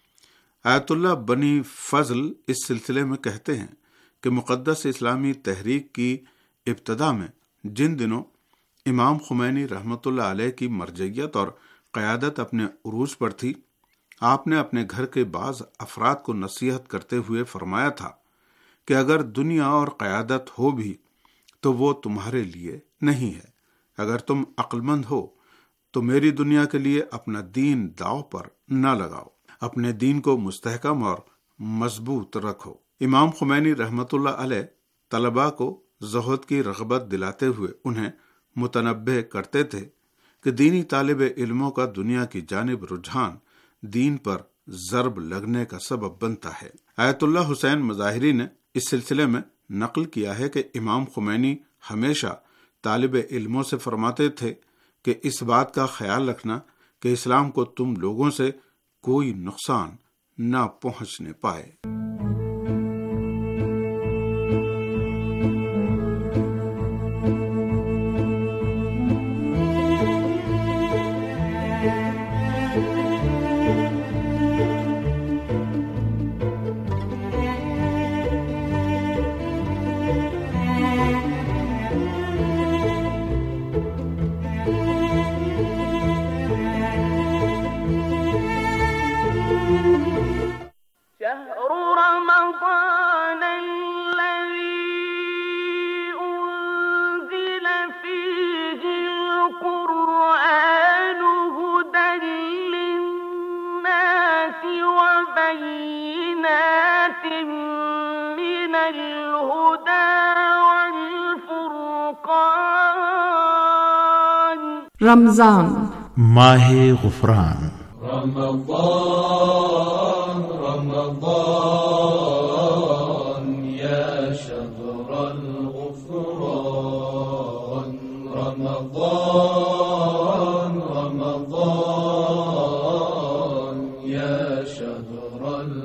آیت اللہ بنی فضل اس سلسلے میں کہتے ہیں کہ مقدس اسلامی تحریک کی ابتدا میں جن دنوں امام خمینی رحمۃ اللہ علیہ کی مرجعیت اور قیادت اپنے عروج پر تھی، آپ نے اپنے گھر کے بعض افراد کو نصیحت کرتے ہوئے فرمایا تھا کہ اگر دنیا اور قیادت ہو بھی تو وہ تمہارے لیے نہیں ہے، اگر تم عقل مند ہو تو میری دنیا کے لیے اپنا دین داؤ پر نہ لگاؤ، اپنے دین کو مستحکم اور مضبوط رکھو۔ امام خمینی رحمۃ اللہ علیہ طلباء کو زہد کی رغبت دلاتے ہوئے انہیں متنبہ کرتے تھے کہ دینی طالب علموں کا دنیا کی جانب رجحان دین پر ضرب لگنے کا سبب بنتا ہے۔ آیت اللہ حسین مظاہری نے اس سلسلے میں نقل کیا ہے کہ امام خمینی ہمیشہ طالب علموں سے فرماتے تھے کہ اس بات کا خیال رکھنا کہ اسلام کو تم لوگوں سے کوئی نقصان نہ پہنچنے پائے۔ رمضان، ماہ غفران، رمضان رمضان یا شهر الغفران، رمضان رمضان یا شهر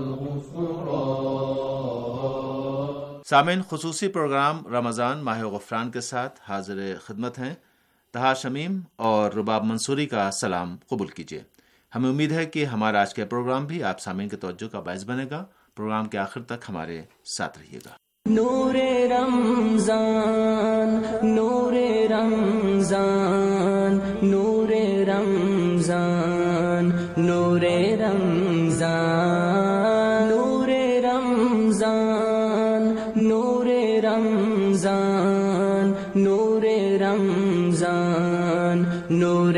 الغفران۔ سامعین، خصوصی پروگرام رمضان ماہ غفران کے ساتھ حاضر خدمت ہیں۔ طہا شمیم اور رباب منصوری کا سلام قبول کیجیے۔ ہمیں امید ہے کہ ہمارا آج کا پروگرام بھی آپ سامعین کی توجہ کا باعث بنے گا۔ پروگرام کے آخر تک ہمارے ساتھ رہیے گا۔ نور رمضان، نور رمضان، نور رمضان، نور رمضان، نور رمضان، نور رمضان، نور رمضان، نور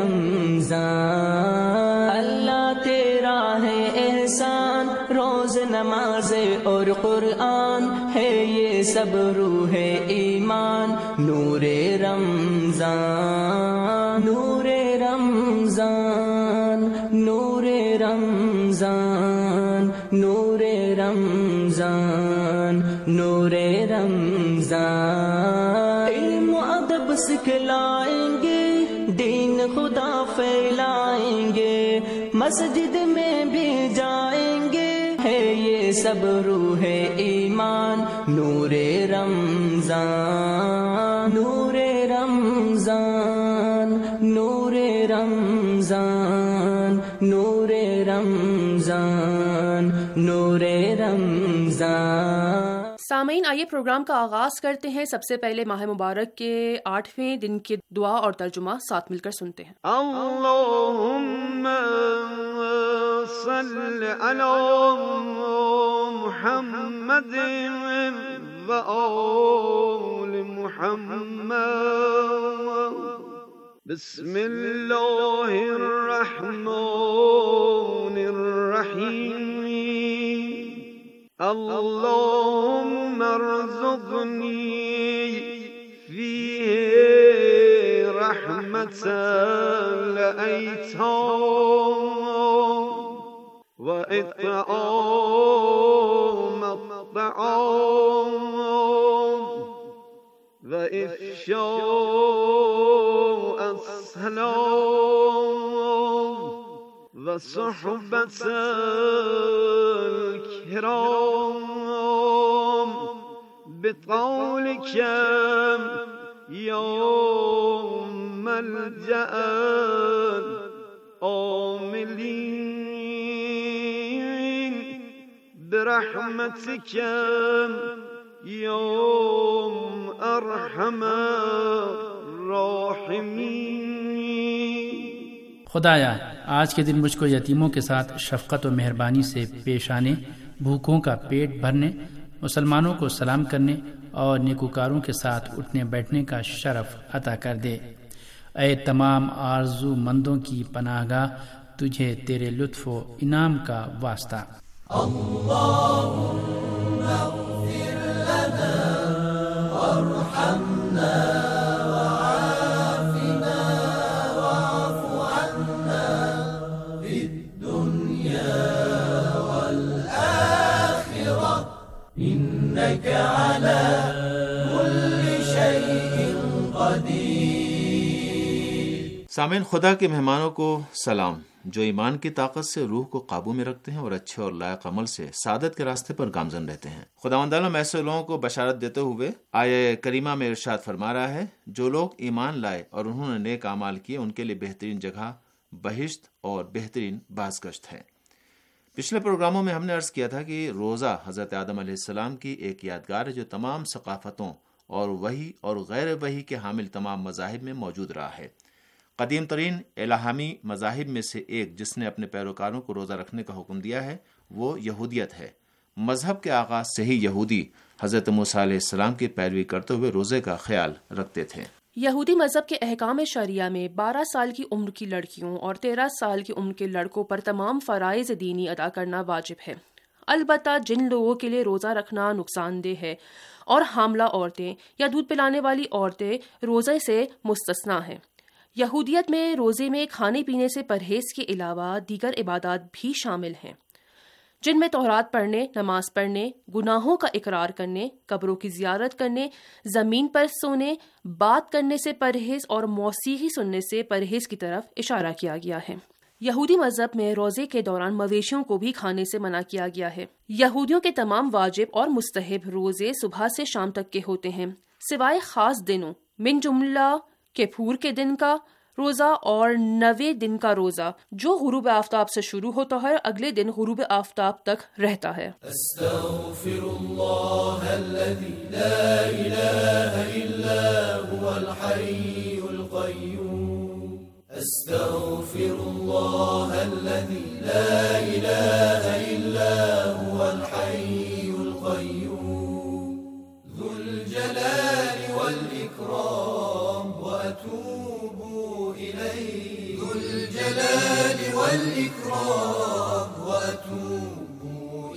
رمضان۔ اللہ تیرا ہے احسان، روز نماز اور قرآن ہے یہ سب روح ایمان۔ نور رمضان، نور رمضان، نور رمضان، نور رمضان، نور رمضان۔ علم و ادب سکھلائیں گے، دین خدا پھیلائیں گے، مسجد میں بھی جائیں گے، ہے یہ سب روح ایمان۔ نور رمضان، نور رمضان، نور رمضان، نور رمضان، نور رمضان۔ سامعین، آئیے پروگرام کا آغاز کرتے ہیں۔ سب سے پہلے ماہ مبارک کے 8ویں دن کی دعا اور ترجمہ ساتھ مل کر سنتے ہیں۔ اللہم صل علی محمد و آل محمد، بسم اللہ الرحمن الرحیم۔ اللهم ارزقني فيه رحمة الأيتام وإطعام الطعام وإفشاء السلام وصحبة الكرام بقولك يا ملجأ العاملين، برحمتك يا أرحم الراحمين۔ خدایا، آج کے دن مجھ کو یتیموں کے ساتھ شفقت و مہربانی سے پیش آنے، بھوکوں کا پیٹ بھرنے، مسلمانوں کو سلام کرنے اور نیکوکاروں کے ساتھ اٹھنے بیٹھنے کا شرف عطا کر دے۔ اے تمام آرزو مندوں کی پناہ گاہ، تجھے تیرے لطف و انعام کا واسطہ۔ اللہم اغفر لنا وارحمنا وعافنا واعف عنا في الدنيا والآخرة إنك على كل شيء قدير۔ سامعین، خدا کے مہمانوں کو سلام، جو ایمان کی طاقت سے روح کو قابو میں رکھتے ہیں اور اچھے اور لائق عمل سے سعادت کے راستے پر گامزن رہتے ہیں۔ خداوند عالم ایسے لوگوں کو بشارت دیتے ہوئے آیہ کریمہ میں ارشاد فرما رہا ہے، جو لوگ ایمان لائے اور انہوں نے نیک اعمال کیے، ان کے لیے بہترین جگہ بہشت اور بہترین بازگشت ہے۔ پچھلے پروگراموں میں ہم نے عرض کیا تھا کہ روزہ حضرت آدم علیہ السلام کی ایک یادگار ہے جو تمام ثقافتوں اور وحی اور غیر وحی کے حامل تمام مذاہب میں موجود رہا ہے۔ قدیم ترین الہامی مذاہب میں سے ایک جس نے اپنے پیروکاروں کو روزہ رکھنے کا حکم دیا ہے وہ یہودیت ہے۔ مذہب کے آغاز سے ہی یہودی حضرت موسیٰ علیہ السلام کی پیروی کرتے ہوئے روزے کا خیال رکھتے تھے۔ یہودی مذہب کے احکام شرعیہ میں 12 سال کی عمر کی لڑکیوں اور 13 سال کی عمر کے لڑکوں پر تمام فرائض دینی ادا کرنا واجب ہے۔ البتہ جن لوگوں کے لیے روزہ رکھنا نقصان دہ ہے اور حاملہ عورتیں یا دودھ پلانے والی عورتیں روزے سے مستثنیٰ ہیں۔ یہودیت میں روزے میں کھانے پینے سے پرہیز کے علاوہ دیگر عبادات بھی شامل ہیں، جن میں تورات پڑھنے، نماز پڑھنے، گناہوں کا اقرار کرنے، قبروں کی زیارت کرنے، زمین پر سونے، بات کرنے سے پرہیز اور موسیقی سننے سے پرہیز کی طرف اشارہ کیا گیا ہے۔ یہودی مذہب میں روزے کے دوران مویشیوں کو بھی کھانے سے منع کیا گیا ہے۔ یہودیوں کے تمام واجب اور مستحب روزے صبح سے شام تک کے ہوتے ہیں، سوائے خاص دنوں من جملہ کیپور کے دن کا روزہ اور 90 دن کا روزہ جو غروب آفتاب سے شروع ہوتا ہے اور اگلے دن غروب آفتاب تک رہتا ہے۔ استغفر اللہ الذی لا الہ الا هو الحی القیوم، استغفر اللہ الذی لا الہ الا هو الحی القیوم ذو الجلال والاکرام واتوب ذو الجلال والإکرام وأتوب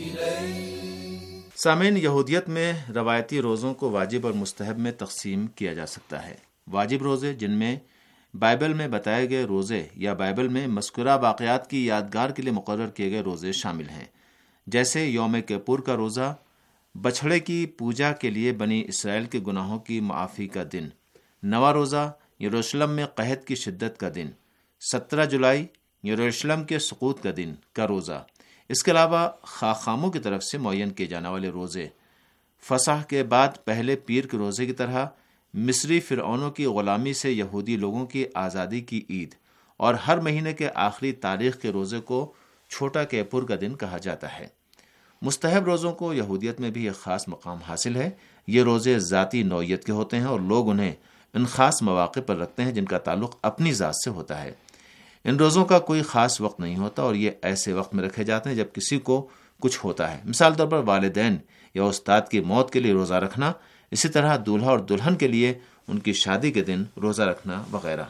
إلیہ۔ سامعین، یہودیت میں روایتی روزوں کو واجب اور مستحب میں تقسیم کیا جا سکتا ہے۔ واجب روزے، جن میں بائبل میں بتائے گئے روزے یا بائبل میں مذکورہ واقعات کی یادگار کے لیے مقرر کیے گئے روزے شامل ہیں، جیسے یوم کیپور کا روزہ، بچھڑے کی پوجا کے لیے بنی اسرائیل کے گناہوں کی معافی کا دن، نواں روزہ یروشلم میں قحط کی شدت کا دن، 17 جولائی یروشلم کے سقوط کا دن کا روزہ۔ اس کے علاوہ خاخاموں کی طرف سے معین کیے جانے والے روزے، فصح کے بعد پہلے پیر کے روزے کی طرح مصری فرعونوں کی غلامی سے یہودی لوگوں کی آزادی کی عید، اور ہر مہینے کے آخری تاریخ کے روزے کو چھوٹا کیپور کا دن کہا جاتا ہے۔ مستحب روزوں کو یہودیت میں بھی ایک خاص مقام حاصل ہے۔ یہ روزے ذاتی نوعیت کے ہوتے ہیں اور لوگ انہیں ان خاص مواقع پر رکھتے ہیں جن کا تعلق اپنی ذات سے ہوتا ہے۔ ان روزوں کا کوئی خاص وقت نہیں ہوتا اور یہ ایسے وقت میں رکھے جاتے ہیں جب کسی کو کچھ ہوتا ہے، مثال طور پر والدین یا استاد کی موت کے لیے روزہ رکھنا، اسی طرح دولہا اور دلہن کے لیے ان کی شادی کے دن روزہ رکھنا وغیرہ۔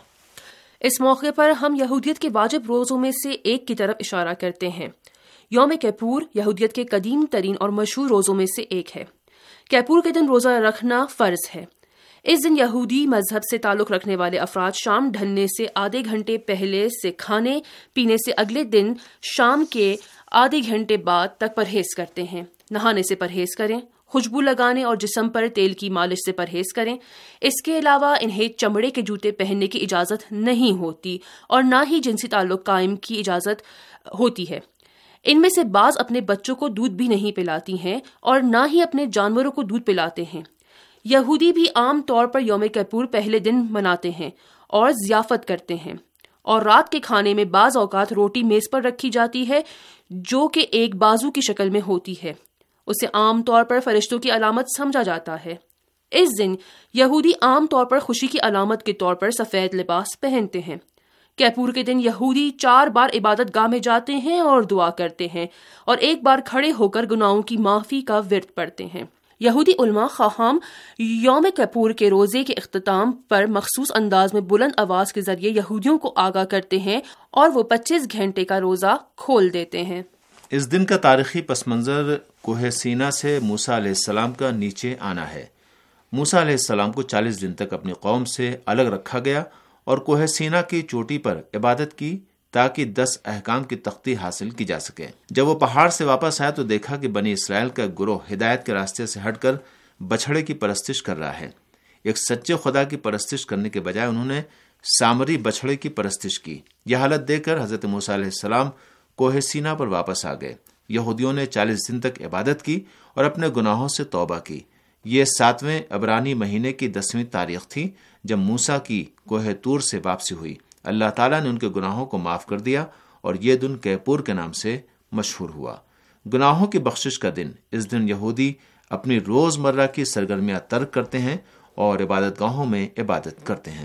اس موقع پر ہم یہودیت کے واجب روزوں میں سے ایک کی طرف اشارہ کرتے ہیں۔ یوم کیپور یہودیت کے قدیم ترین اور مشہور روزوں میں سے ایک ہے۔ کیپور کے دن روزہ رکھنا فرض ہے۔ اس دن یہودی مذہب سے تعلق رکھنے والے افراد شام ڈھلنے سے آدھے گھنٹے پہلے سے کھانے پینے سے اگلے دن شام کے آدھے گھنٹے بعد تک پرہیز کرتے ہیں۔ نہانے سے پرہیز کریں، خوشبو لگانے اور جسم پر تیل کی مالش سے پرہیز کریں۔ اس کے علاوہ انہیں چمڑے کے جوتے پہننے کی اجازت نہیں ہوتی اور نہ ہی جنسی تعلق قائم کی اجازت ہوتی ہے۔ ان میں سے بعض اپنے بچوں کو دودھ بھی نہیں پلاتی ہیں اور نہ ہی اپنے جانوروں کو دودھ پلاتے ہیں۔ یہودی بھی عام طور پر یوم کیپور پہلے دن مناتے ہیں اور ضیافت کرتے ہیں، اور رات کے کھانے میں بعض اوقات روٹی میز پر رکھی جاتی ہے جو کہ ایک بازو کی شکل میں ہوتی ہے۔ اسے عام طور پر فرشتوں کی علامت سمجھا جاتا ہے۔ اس دن یہودی عام طور پر خوشی کی علامت کے طور پر سفید لباس پہنتے ہیں۔ کیپور کے دن یہودی 4 بار عبادت گاہ میں جاتے ہیں اور دعا کرتے ہیں اور ایک بار کھڑے ہو کر گناہوں کی معافی کا ورد پڑھتے ہیں۔ یہودی علماء خواہاں یوم کیپور کے روزے کے اختتام پر مخصوص انداز میں بلند آواز کے ذریعے یہودیوں کو آگاہ کرتے ہیں اور وہ 25 گھنٹے کا روزہ کھول دیتے ہیں۔ اس دن کا تاریخی پس منظر کوہ سینا سے موسیٰ علیہ السلام کا نیچے آنا ہے۔ موسیٰ علیہ السلام کو 40 دن تک اپنی قوم سے الگ رکھا گیا اور کوہ سینا کی چوٹی پر عبادت کی تاکہ 10 احکام کی تختی حاصل کی جا سکے۔ جب وہ پہاڑ سے واپس آیا تو دیکھا کہ بنی اسرائیل کا گروہ ہدایت کے راستے سے ہٹ کر بچھڑے کی پرستش کر رہا ہے۔ ایک سچے خدا کی پرستش کرنے کے بجائے انہوں نے سامری بچھڑے کی پرستش کی۔ یہ حالت دیکھ کر حضرت موسیٰ علیہ السلام کوہ سینا پر واپس آ گئے۔ یہودیوں نے 40 دن تک عبادت کی اور اپنے گناہوں سے توبہ کی۔ یہ 7ویں عبرانی مہینے کی 10ویں تاریخ تھی جب موسیٰ کی کوہ طور سے واپسی ہوئی۔ اللہ تعالیٰ نے ان کے گناہوں کو معاف کر دیا اور یہ دن کیپور کے نام سے مشہور ہوا۔ گناہوں کی بخشش کا دن، اس دن یہودی اپنی روزمرہ کی سرگرمیاں ترک کرتے ہیں اور عبادت گاہوں میں عبادت کرتے ہیں۔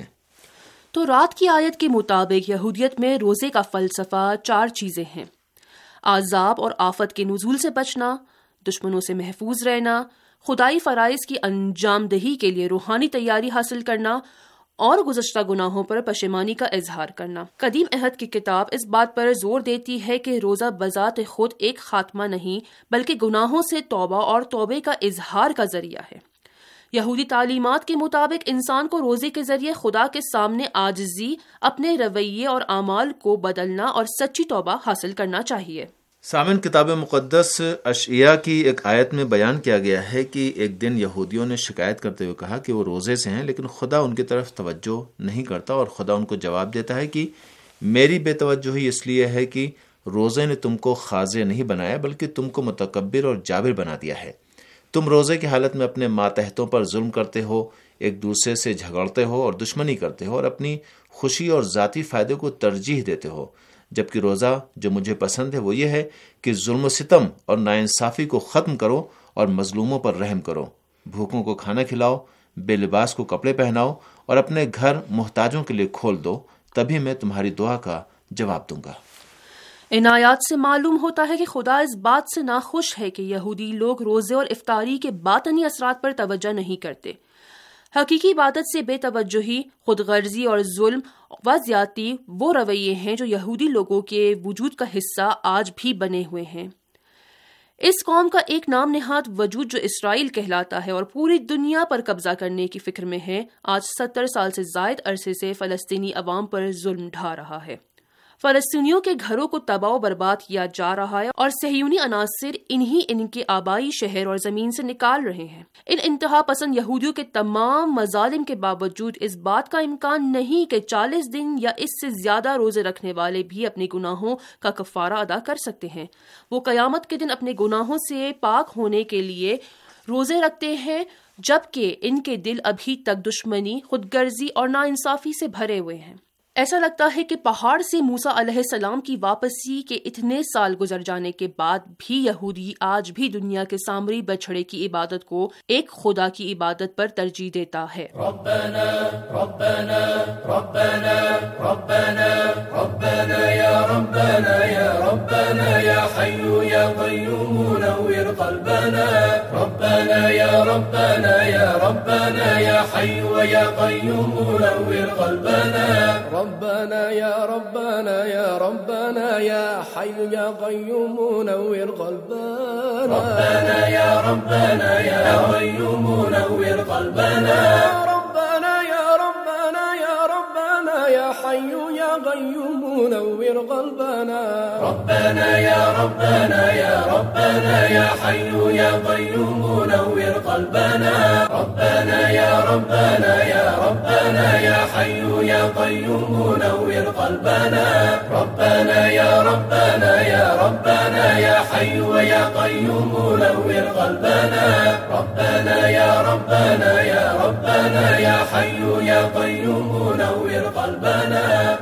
تو رات کی آیت کے مطابق یہودیت میں روزے کا فلسفہ 4 چیزیں ہیں: عذاب اور آفت کے نزول سے بچنا، دشمنوں سے محفوظ رہنا، خدائی فرائض کی انجام دہی کے لیے روحانی تیاری حاصل کرنا اور گزشتہ گناہوں پر پشیمانی کا اظہار کرنا۔ قدیم عہد کی کتاب اس بات پر زور دیتی ہے کہ روزہ بذات خود ایک خاتمہ نہیں بلکہ گناہوں سے توبہ اور توبے کا اظہار کا ذریعہ ہے۔ یہودی تعلیمات کے مطابق انسان کو روزے کے ذریعے خدا کے سامنے عاجزی، اپنے رویے اور اعمال کو بدلنا اور سچی توبہ حاصل کرنا چاہیے۔ سامن، کتاب مقدس اشعیاء کی ایک آیت میں بیان کیا گیا ہے کہ ایک دن یہودیوں نے شکایت کرتے ہوئے کہا کہ وہ روزے سے ہیں لیکن خدا ان کی طرف توجہ نہیں کرتا، اور خدا ان کو جواب دیتا ہے کہ میری بے توجہی اس لیے ہے کہ روزے نے تم کو خاضع نہیں بنایا بلکہ تم کو متکبر اور جابر بنا دیا ہے۔ تم روزے کی حالت میں اپنے ماتحتوں پر ظلم کرتے ہو، ایک دوسرے سے جھگڑتے ہو اور دشمنی کرتے ہو، اور اپنی خوشی اور ذاتی فائدے کو ترجیح دیتے ہو، جبکہ روزہ جو مجھے پسند ہے وہ یہ ہے کہ ظلم و ستم اور ناانصافی کو ختم کرو اور مظلوموں پر رحم کرو، بھوکوں کو کھانا کھلاؤ، بے لباس کو کپڑے پہناؤ اور اپنے گھر محتاجوں کے لیے کھول دو، تبھی میں تمہاری دعا کا جواب دوں گا۔ ان آیات سے معلوم ہوتا ہے کہ خدا اس بات سے ناخوش ہے کہ یہودی لوگ روزے اور افطاری کے باطنی اثرات پر توجہ نہیں کرتے۔ حقیقی عبادت سے بے توجہی، خود غرضی اور ظلم و زیادتی وہ رویے ہیں جو یہودی لوگوں کے وجود کا حصہ آج بھی بنے ہوئے ہیں۔ اس قوم کا ایک نام نہاد وجود جو اسرائیل کہلاتا ہے اور پوری دنیا پر قبضہ کرنے کی فکر میں ہے، آج 70 سال سے زائد عرصے سے فلسطینی عوام پر ظلم ڈھا رہا ہے۔ فلسطینیوں کے گھروں کو تباہ و برباد کیا جا رہا ہے اور صہیونی عناصر ان کے آبائی شہر اور زمین سے نکال رہے ہیں۔ ان انتہا پسند یہودیوں کے تمام مظالم کے باوجود اس بات کا امکان نہیں کہ 40 دن یا اس سے زیادہ روزے رکھنے والے بھی اپنے گناہوں کا کفارہ ادا کر سکتے ہیں۔ وہ قیامت کے دن اپنے گناہوں سے پاک ہونے کے لیے روزے رکھتے ہیں، جبکہ ان کے دل ابھی تک دشمنی، خود غرضی اور ناانصافی سے بھرے ہوئے ہیں۔ ایسا لگتا ہے کہ پہاڑ سے موسیٰ علیہ السلام کی واپسی کے اتنے سال گزر جانے کے بعد بھی یہودی آج بھی دنیا کے سامری بچھڑے کی عبادت کو ایک خدا کی عبادت پر ترجیح دیتا ہے۔ ربنا ربنا ربنا ربنا ربنا یا ربنا یا ربنا یا حی یا قیوم نور قلبنا ربنا یا ربنا یا ربنا یا حی یا قیوم نور قلبنا ربنا یا ربنا یا ربنا یا حی یا قیوم نور قلبنا ربنا یا ربنا یا قیوم نور قلبنا ربنا یا ربنا یا ربنا یا حی یا قیوم نور قلبنا ربنا یا ربنا یا ربنا یا حی یا قیوم نور قلبنا ربنا یا ربنا یا ربنا یا حی یا قیوم نور قلبنا ربنا یا ربنا یا ربنا یا حی یا قیوم نور قلبنا ربنا یا ربنا یا ربنا یا حی یا قیوم نور قلبنا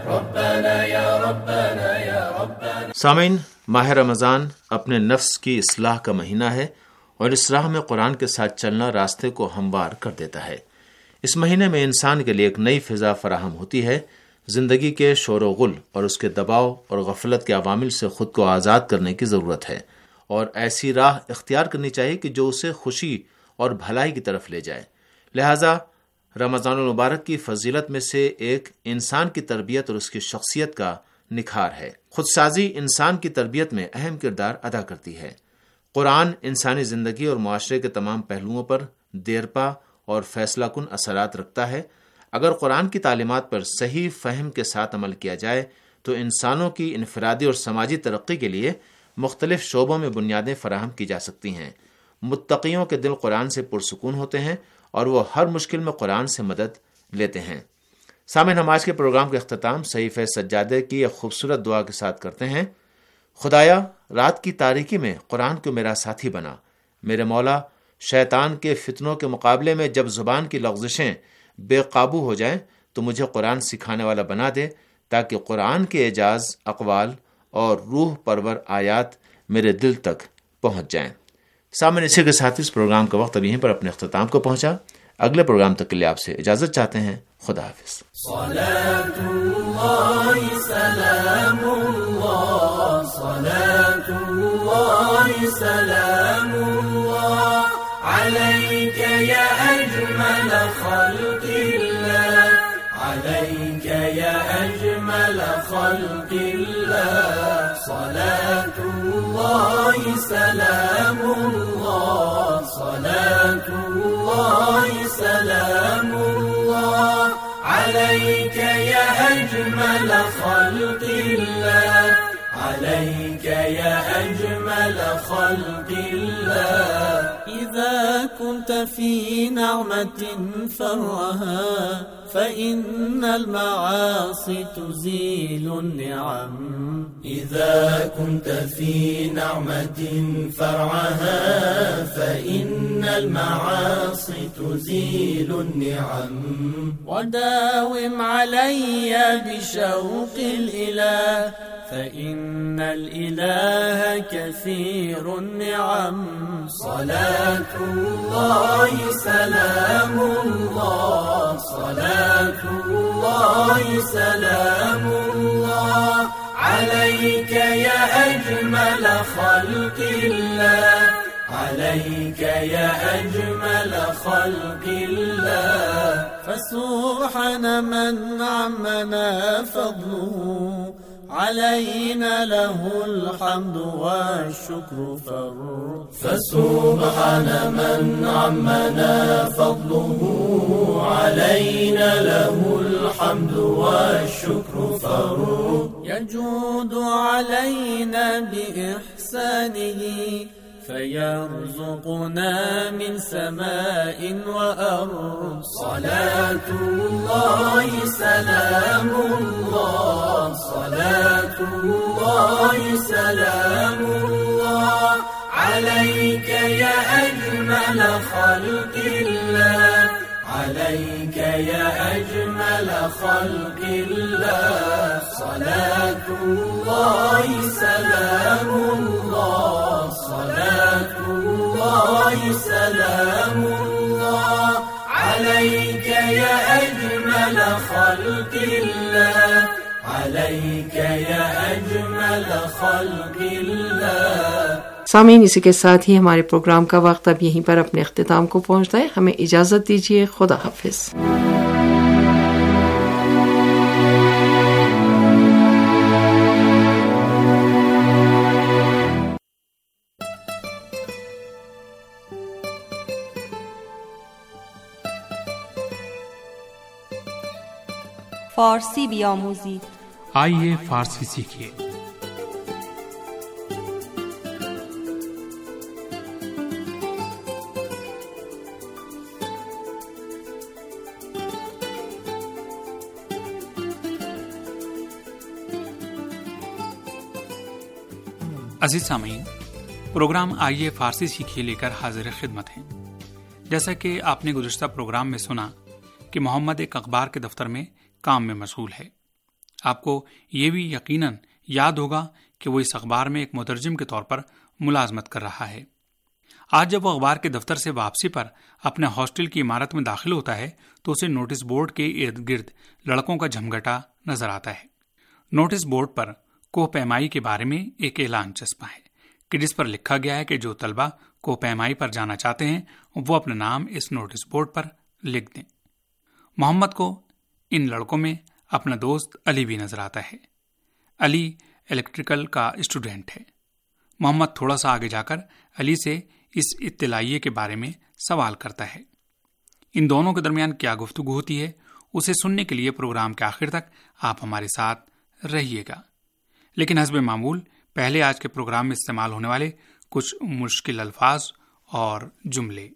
ربنا یا ربنا یا ربنا۔ سامعین، ماہ رمضان اپنے نفس کی اصلاح کا مہینہ ہے اور اس راہ میں قرآن کے ساتھ چلنا راستے کو ہموار کر دیتا ہے۔ اس مہینے میں انسان کے لیے ایک نئی فضا فراہم ہوتی ہے، زندگی کے شور و غل اور اس کے دباؤ اور غفلت کے عوامل سے خود کو آزاد کرنے کی ضرورت ہے، اور ایسی راہ اختیار کرنی چاہیے کہ جو اسے خوشی اور بھلائی کی طرف لے جائے۔ لہٰذا رمضان المبارک کی فضیلت میں سے ایک انسان کی تربیت اور اس کی شخصیت کا نکھار ہے۔ خود سازی انسان کی تربیت میں اہم کردار ادا کرتی ہے۔ قرآن انسانی زندگی اور معاشرے کے تمام پہلوؤں پر دیرپا اور فیصلہ کن اثرات رکھتا ہے۔ اگر قرآن کی تعلیمات پر صحیح فہم کے ساتھ عمل کیا جائے تو انسانوں کی انفرادی اور سماجی ترقی کے لیے مختلف شعبوں میں بنیادیں فراہم کی جا سکتی ہیں۔ متقیوں کے دل قرآن سے پرسکون ہوتے ہیں اور وہ ہر مشکل میں قرآن سے مدد لیتے ہیں۔ سامعین، ہم آج کے پروگرام کا اختتام صحیفہ سجادہ کی ایک خوبصورت دعا کے ساتھ کرتے ہیں۔ خدایا، رات کی تاریکی میں قرآن کو میرا ساتھی بنا۔ میرے مولا، شیطان کے فتنوں کے مقابلے میں جب زبان کی لغزشیں بے قابو ہو جائیں تو مجھے قرآن سکھانے والا بنا دے، تاکہ قرآن کے اعجاز اقوال اور روح پرور آیات میرے دل تک پہنچ جائیں۔ سامنے اسی کے ساتھ اس پروگرام کا وقت اب یہیں پر اپنے اختتام کو پہنچا۔ اگلے پروگرام تک کے لیے آپ سے اجازت چاہتے ہیں۔ خدا حافظ۔ صلاة اللہ سلام اللہ، صلاة اللہ سلام اللہ علیک یا اجمل خلق اللہ، علیک یا اجمل أجمل خلق الله صلاة الله سلام الله صلاة الله سلام الله عليك يا أجمل خلق الله عليك يا أجمل خلق الله إذا كنت في نعمة فرها فإن المعاصي تزيل النعم إذا كنت في نعمة فرعها فإن المعاصي تزيل النعم وداوم علي بشوق الإله فإن الإله كثير النعم صلاة الله سلام الله صلاة الله سلام الله عليك يا أجمل خلق الله عليك يا أجمل خلق الله فسبحان من عمنا فضله علينا له الحمد والشكر فر فسبحان من عمنا فضله علينا له الحمد والشكر فر يجود علينا بإحسانه فيرزقنا من سماء وأرض صلاة الله سلام الله صلاة الله سلام الله عليك يا أجمل خلق الله عليك يا أجمل خلق الله صلاة الله سلام الله صلاة الله سلام الله عليك يا أجمل خلق الله عليك يا أجمل خلق الله. سامعین، اسی کے ساتھ ہی ہمارے پروگرام کا وقت اب یہیں پر اپنے اختتام کو پہنچتا ہے. ہمیں اجازت دیجیے. خدا حافظ. فارسی بیاموزید. آئیے فارسی سیکھیے. عزیز سامعین، پروگرام آئیے فارسی سیکھیے لے کر حاضر خدمت ہیں. جیسا کہ آپ نے گزشتہ پروگرام میں سنا کہ محمد ایک اخبار کے دفتر میں کام میں مشغول ہے. آپ کو یہ بھی یقیناً یاد ہوگا کہ وہ اس اخبار میں ایک مترجم کے طور پر ملازمت کر رہا ہے. آج جب وہ اخبار کے دفتر سے واپسی پر اپنے ہاسٹل کی عمارت میں داخل ہوتا ہے تو اسے نوٹس بورڈ کے ارد گرد لڑکوں کا جھمگٹا نظر آتا ہے. نوٹس بورڈ پر کوہ پیمائی کے بارے میں ایک اعلان چسپاں ہے کہ جس پر لکھا گیا ہے کہ جو طلبہ کوہ پیمائی پر جانا چاہتے ہیں وہ اپنا نام اس نوٹس بورڈ پر لکھ دیں. محمد کو ان لڑکوں میں اپنا دوست علی بھی نظر آتا ہے. علی الیکٹریکل کا اسٹوڈنٹ ہے. محمد تھوڑا سا آگے جا کر علی سے اس اطلاعیے کے بارے میں سوال کرتا ہے. ان دونوں کے درمیان کیا گفتگو ہوتی ہے اسے سننے کے لیے پروگرام کے آخر تک آپ ہمارے ساتھ رہیے گا. لیکن حسب معمول پہلے آج کے پروگرام میں استعمال ہونے والے کچھ مشکل الفاظ اور جملے.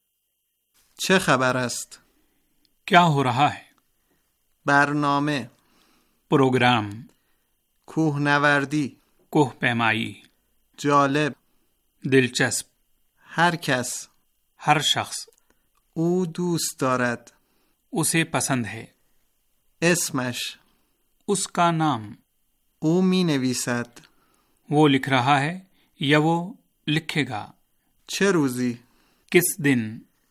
چه خبر است؟ کیا ہو رہا ہے؟ برنامه، پروگرام. کوهنوردی، کوہ پیمائی. جالب، دلچسپ. هر کس، ہر شخص. او دوست دارد، اسے پسند ہے. اسمش، اس کا نام. او می نویسد، وہ لکھ رہا ہے یا وہ لکھے گا. چه روزی؟ کس دن؟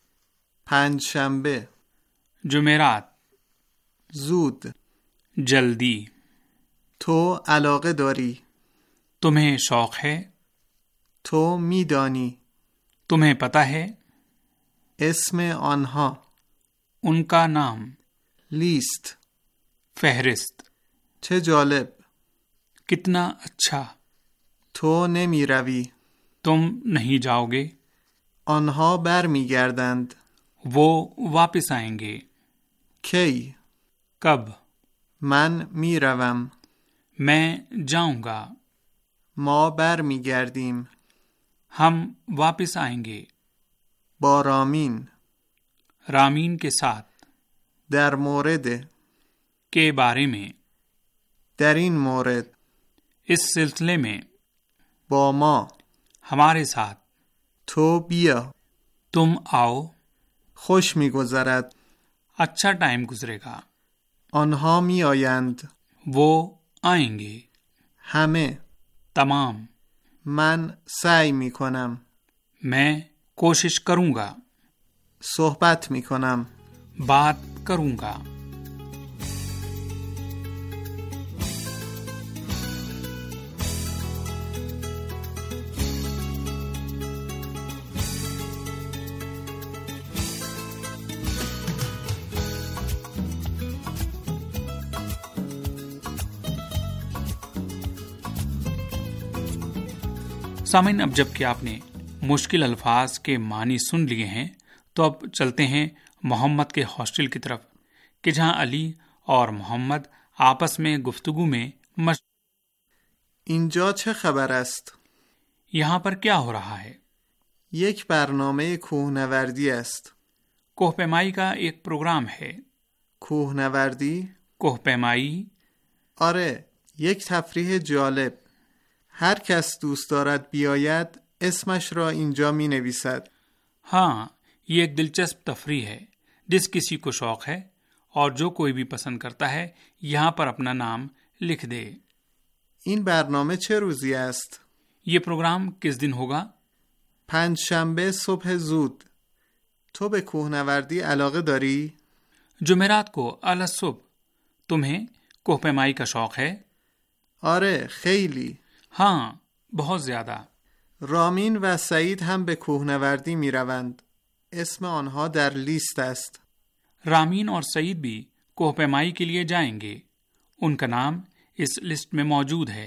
پنجشنبه، جمعرات. زود، جلدی. تو علاقه داری، تمہیں شوق ہے. تو میدانی، تمہیں پتہ ہے. اسم آنها، ان کا نام. لیست، فہرست. چه جالب. کتنا اچھا. تو نمیروی. تم نہیں جاؤ گے. آنها برمیگردند. وہ واپس آئیں گے. کی. کب. من میروم. میں جاؤں گا. ما برمیگردیم. ہم واپس آئیں گے. با رامین. رامین کے ساتھ. در مورد. کے بارے میں. در این مورد. اس سلسلے میں. با ما. ہمارے ساتھ. تو بیا. تم آؤ. خوش میگذرد. اچھا ٹائم گزرے گا. آنها میآیند. وہ آئیں گے. همه. تمام. من سعی میکنم. میں کوشش کروں گا. صحبت میکنم. بات کروں گا. سامعین، اب جب کہ آپ نے مشکل الفاظ کے معنی سن لیے ہیں تو اب چلتے ہیں محمد کے ہاسٹل کی طرف کہ جہاں علی اور محمد آپس میں گفتگو میں اینجا چه خبر است؟ یہاں پر کیا ہو رہا ہے؟ یک برنامه کوهنوردی است. کوہ پیمائی کا ایک پروگرام ہے. کوهنوردی؟ کوہ پیمائی. آره، یک تفریح جالب. هر کس دوست دارد بیاید اسمش را اینجا می نویسد. ہاں، یہ ایک دلچسپ تفریح ہے. جس کسی کو شوق ہے اور جو کوئی بھی پسند کرتا ہے یہاں پر اپنا نام لکھ دے. این برنامه چه روزی است؟ یہ پروگرام کس دن ہوگا؟ پنجشنبه صبح زود. تو به کوهنوردی علاقه داری؟ جمعرات کو اعلی صبح. تمہیں کوہ پیمائی کا شوق ہے؟ آره، خیلی. ہاں، بہت زیادہ. رامین و سعید هم به کوهنوردی می روند. اسم آنها در لیست است. رامین اور سعید بھی کوہ پیمائی کے لیے جائیں گے. ان کا نام اس لسٹ میں موجود ہے.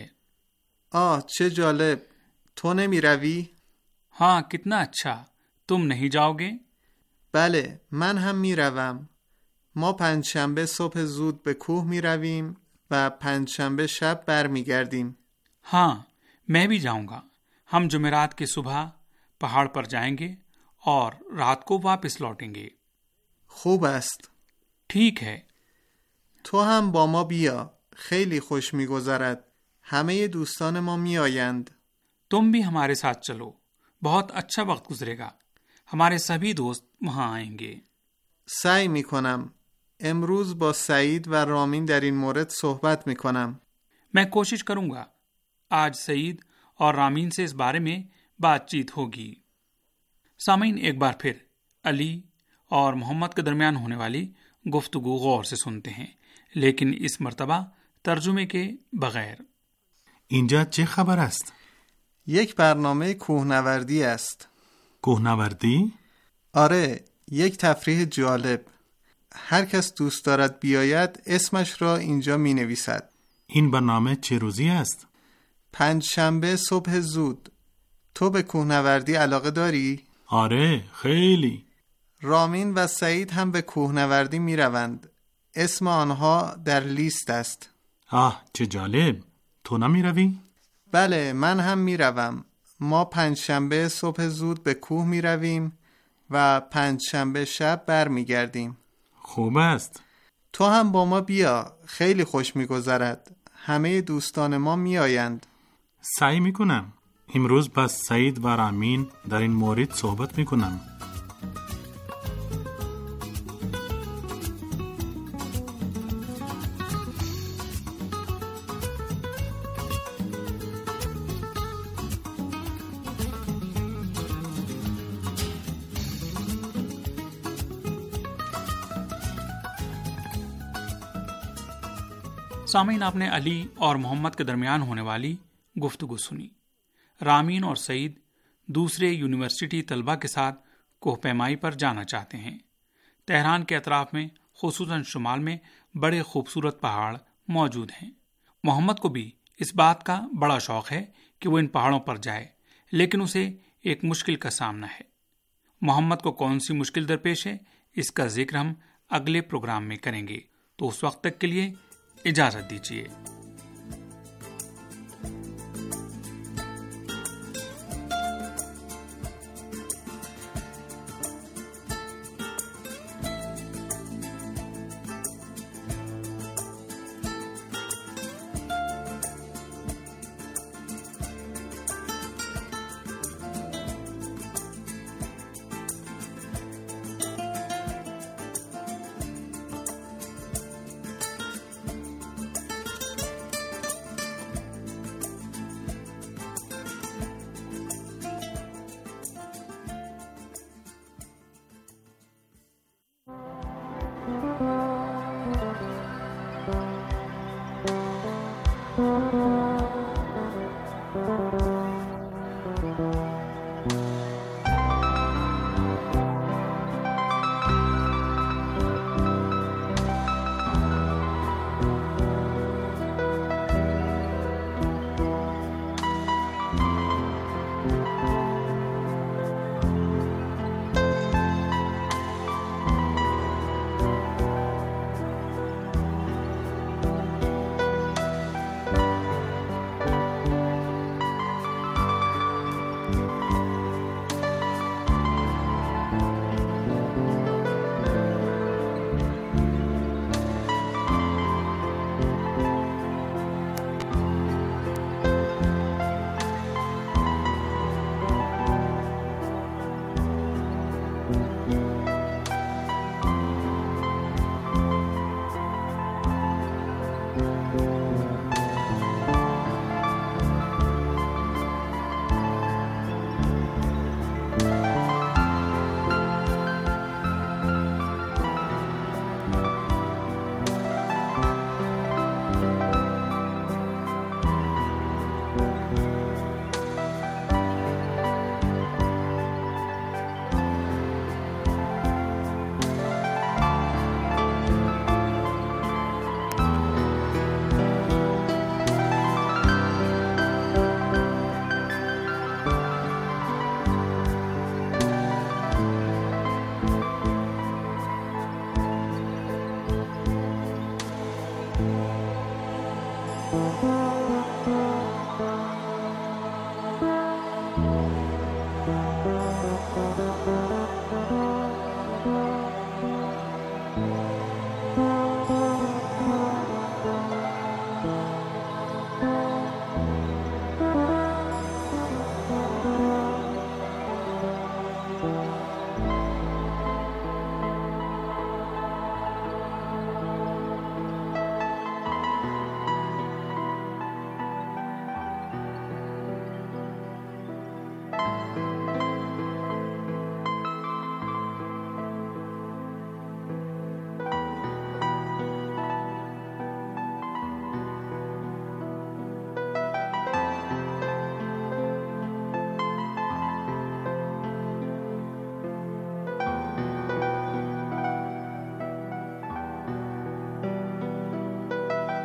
چه جالب. تو نمی روی؟ ہاں، کتنا اچھا. تم نہیں جاؤ گے؟ بله، من هم می روم. ما پنجشنبه صبح زود به کوه می رویم و پنجشنبه شب برمی گردیم. ہاں، میں بھی جاؤں گا. ہم جمعرات کی صبح پہاڑ پر جائیں گے اور رات کو واپس لوٹیں گے. خوب است. ٹھیک ہے. تو هم با ما بیا. خیلی خوش می‌گذرد. همه دوستان ما میآیند. تم بھی ہمارے ساتھ چلو. بہت اچھا وقت گزرے گا. ہمارے سبھی دوست وہاں آئیں گے. سعی می‌کنم. امروز با سعید و رامین در این مورد صحبت می‌کنم. میں کوشش کروں گا. آج سعید اور رامین سے اس بارے میں بات چیت ہوگی. سامعین، ایک بار پھر علی اور محمد کے درمیان ہونے والی گفتگو غور سے سنتے ہیں، لیکن اس مرتبہ ترجمے کے بغیر. اینجا چه خبر است؟ یک برنامه کوهنوردی است. کوهنوردی؟ آره، یک تفریح جالب. هر کس دوست دارد بیاید اسمش را اینجا می نویسد. این برنامه چه روزی است؟ پنجشنبه صبح زود. تو به کوهنوردی علاقه داری؟ آره، خیلی. رامین و سعید هم به کوهنوردی می روند. اسم آنها در لیست است. چه جالب. تو نمی روی؟ بله، من هم می روم. ما پنجشنبه صبح زود به کوه می رویم و پنجشنبه شب بر می گردیم. خوب است. تو هم با ما بیا. خیلی خوش می گذرد. همه دوستان ما می آیند. سعی می کنم. امروز با سعید و رامین در این مورد صحبت می کنم. سامعین، آپ نے علی اور محمد کے درمیان ہونے والی گفتگو سنی. رامین اور سعید دوسرے یونیورسٹی طلبہ کے ساتھ کوہ پیمائی پر جانا چاہتے ہیں. تہران کے اطراف میں خصوصاً شمال میں بڑے خوبصورت پہاڑ موجود ہیں. محمد کو بھی اس بات کا بڑا شوق ہے کہ وہ ان پہاڑوں پر جائے، لیکن اسے ایک مشکل کا سامنا ہے۔ محمد کو کون سی مشکل درپیش ہے، اس کا ذکر ہم اگلے پروگرام میں کریں گے، تو اس وقت تک کے لیے اجازت دیجیے۔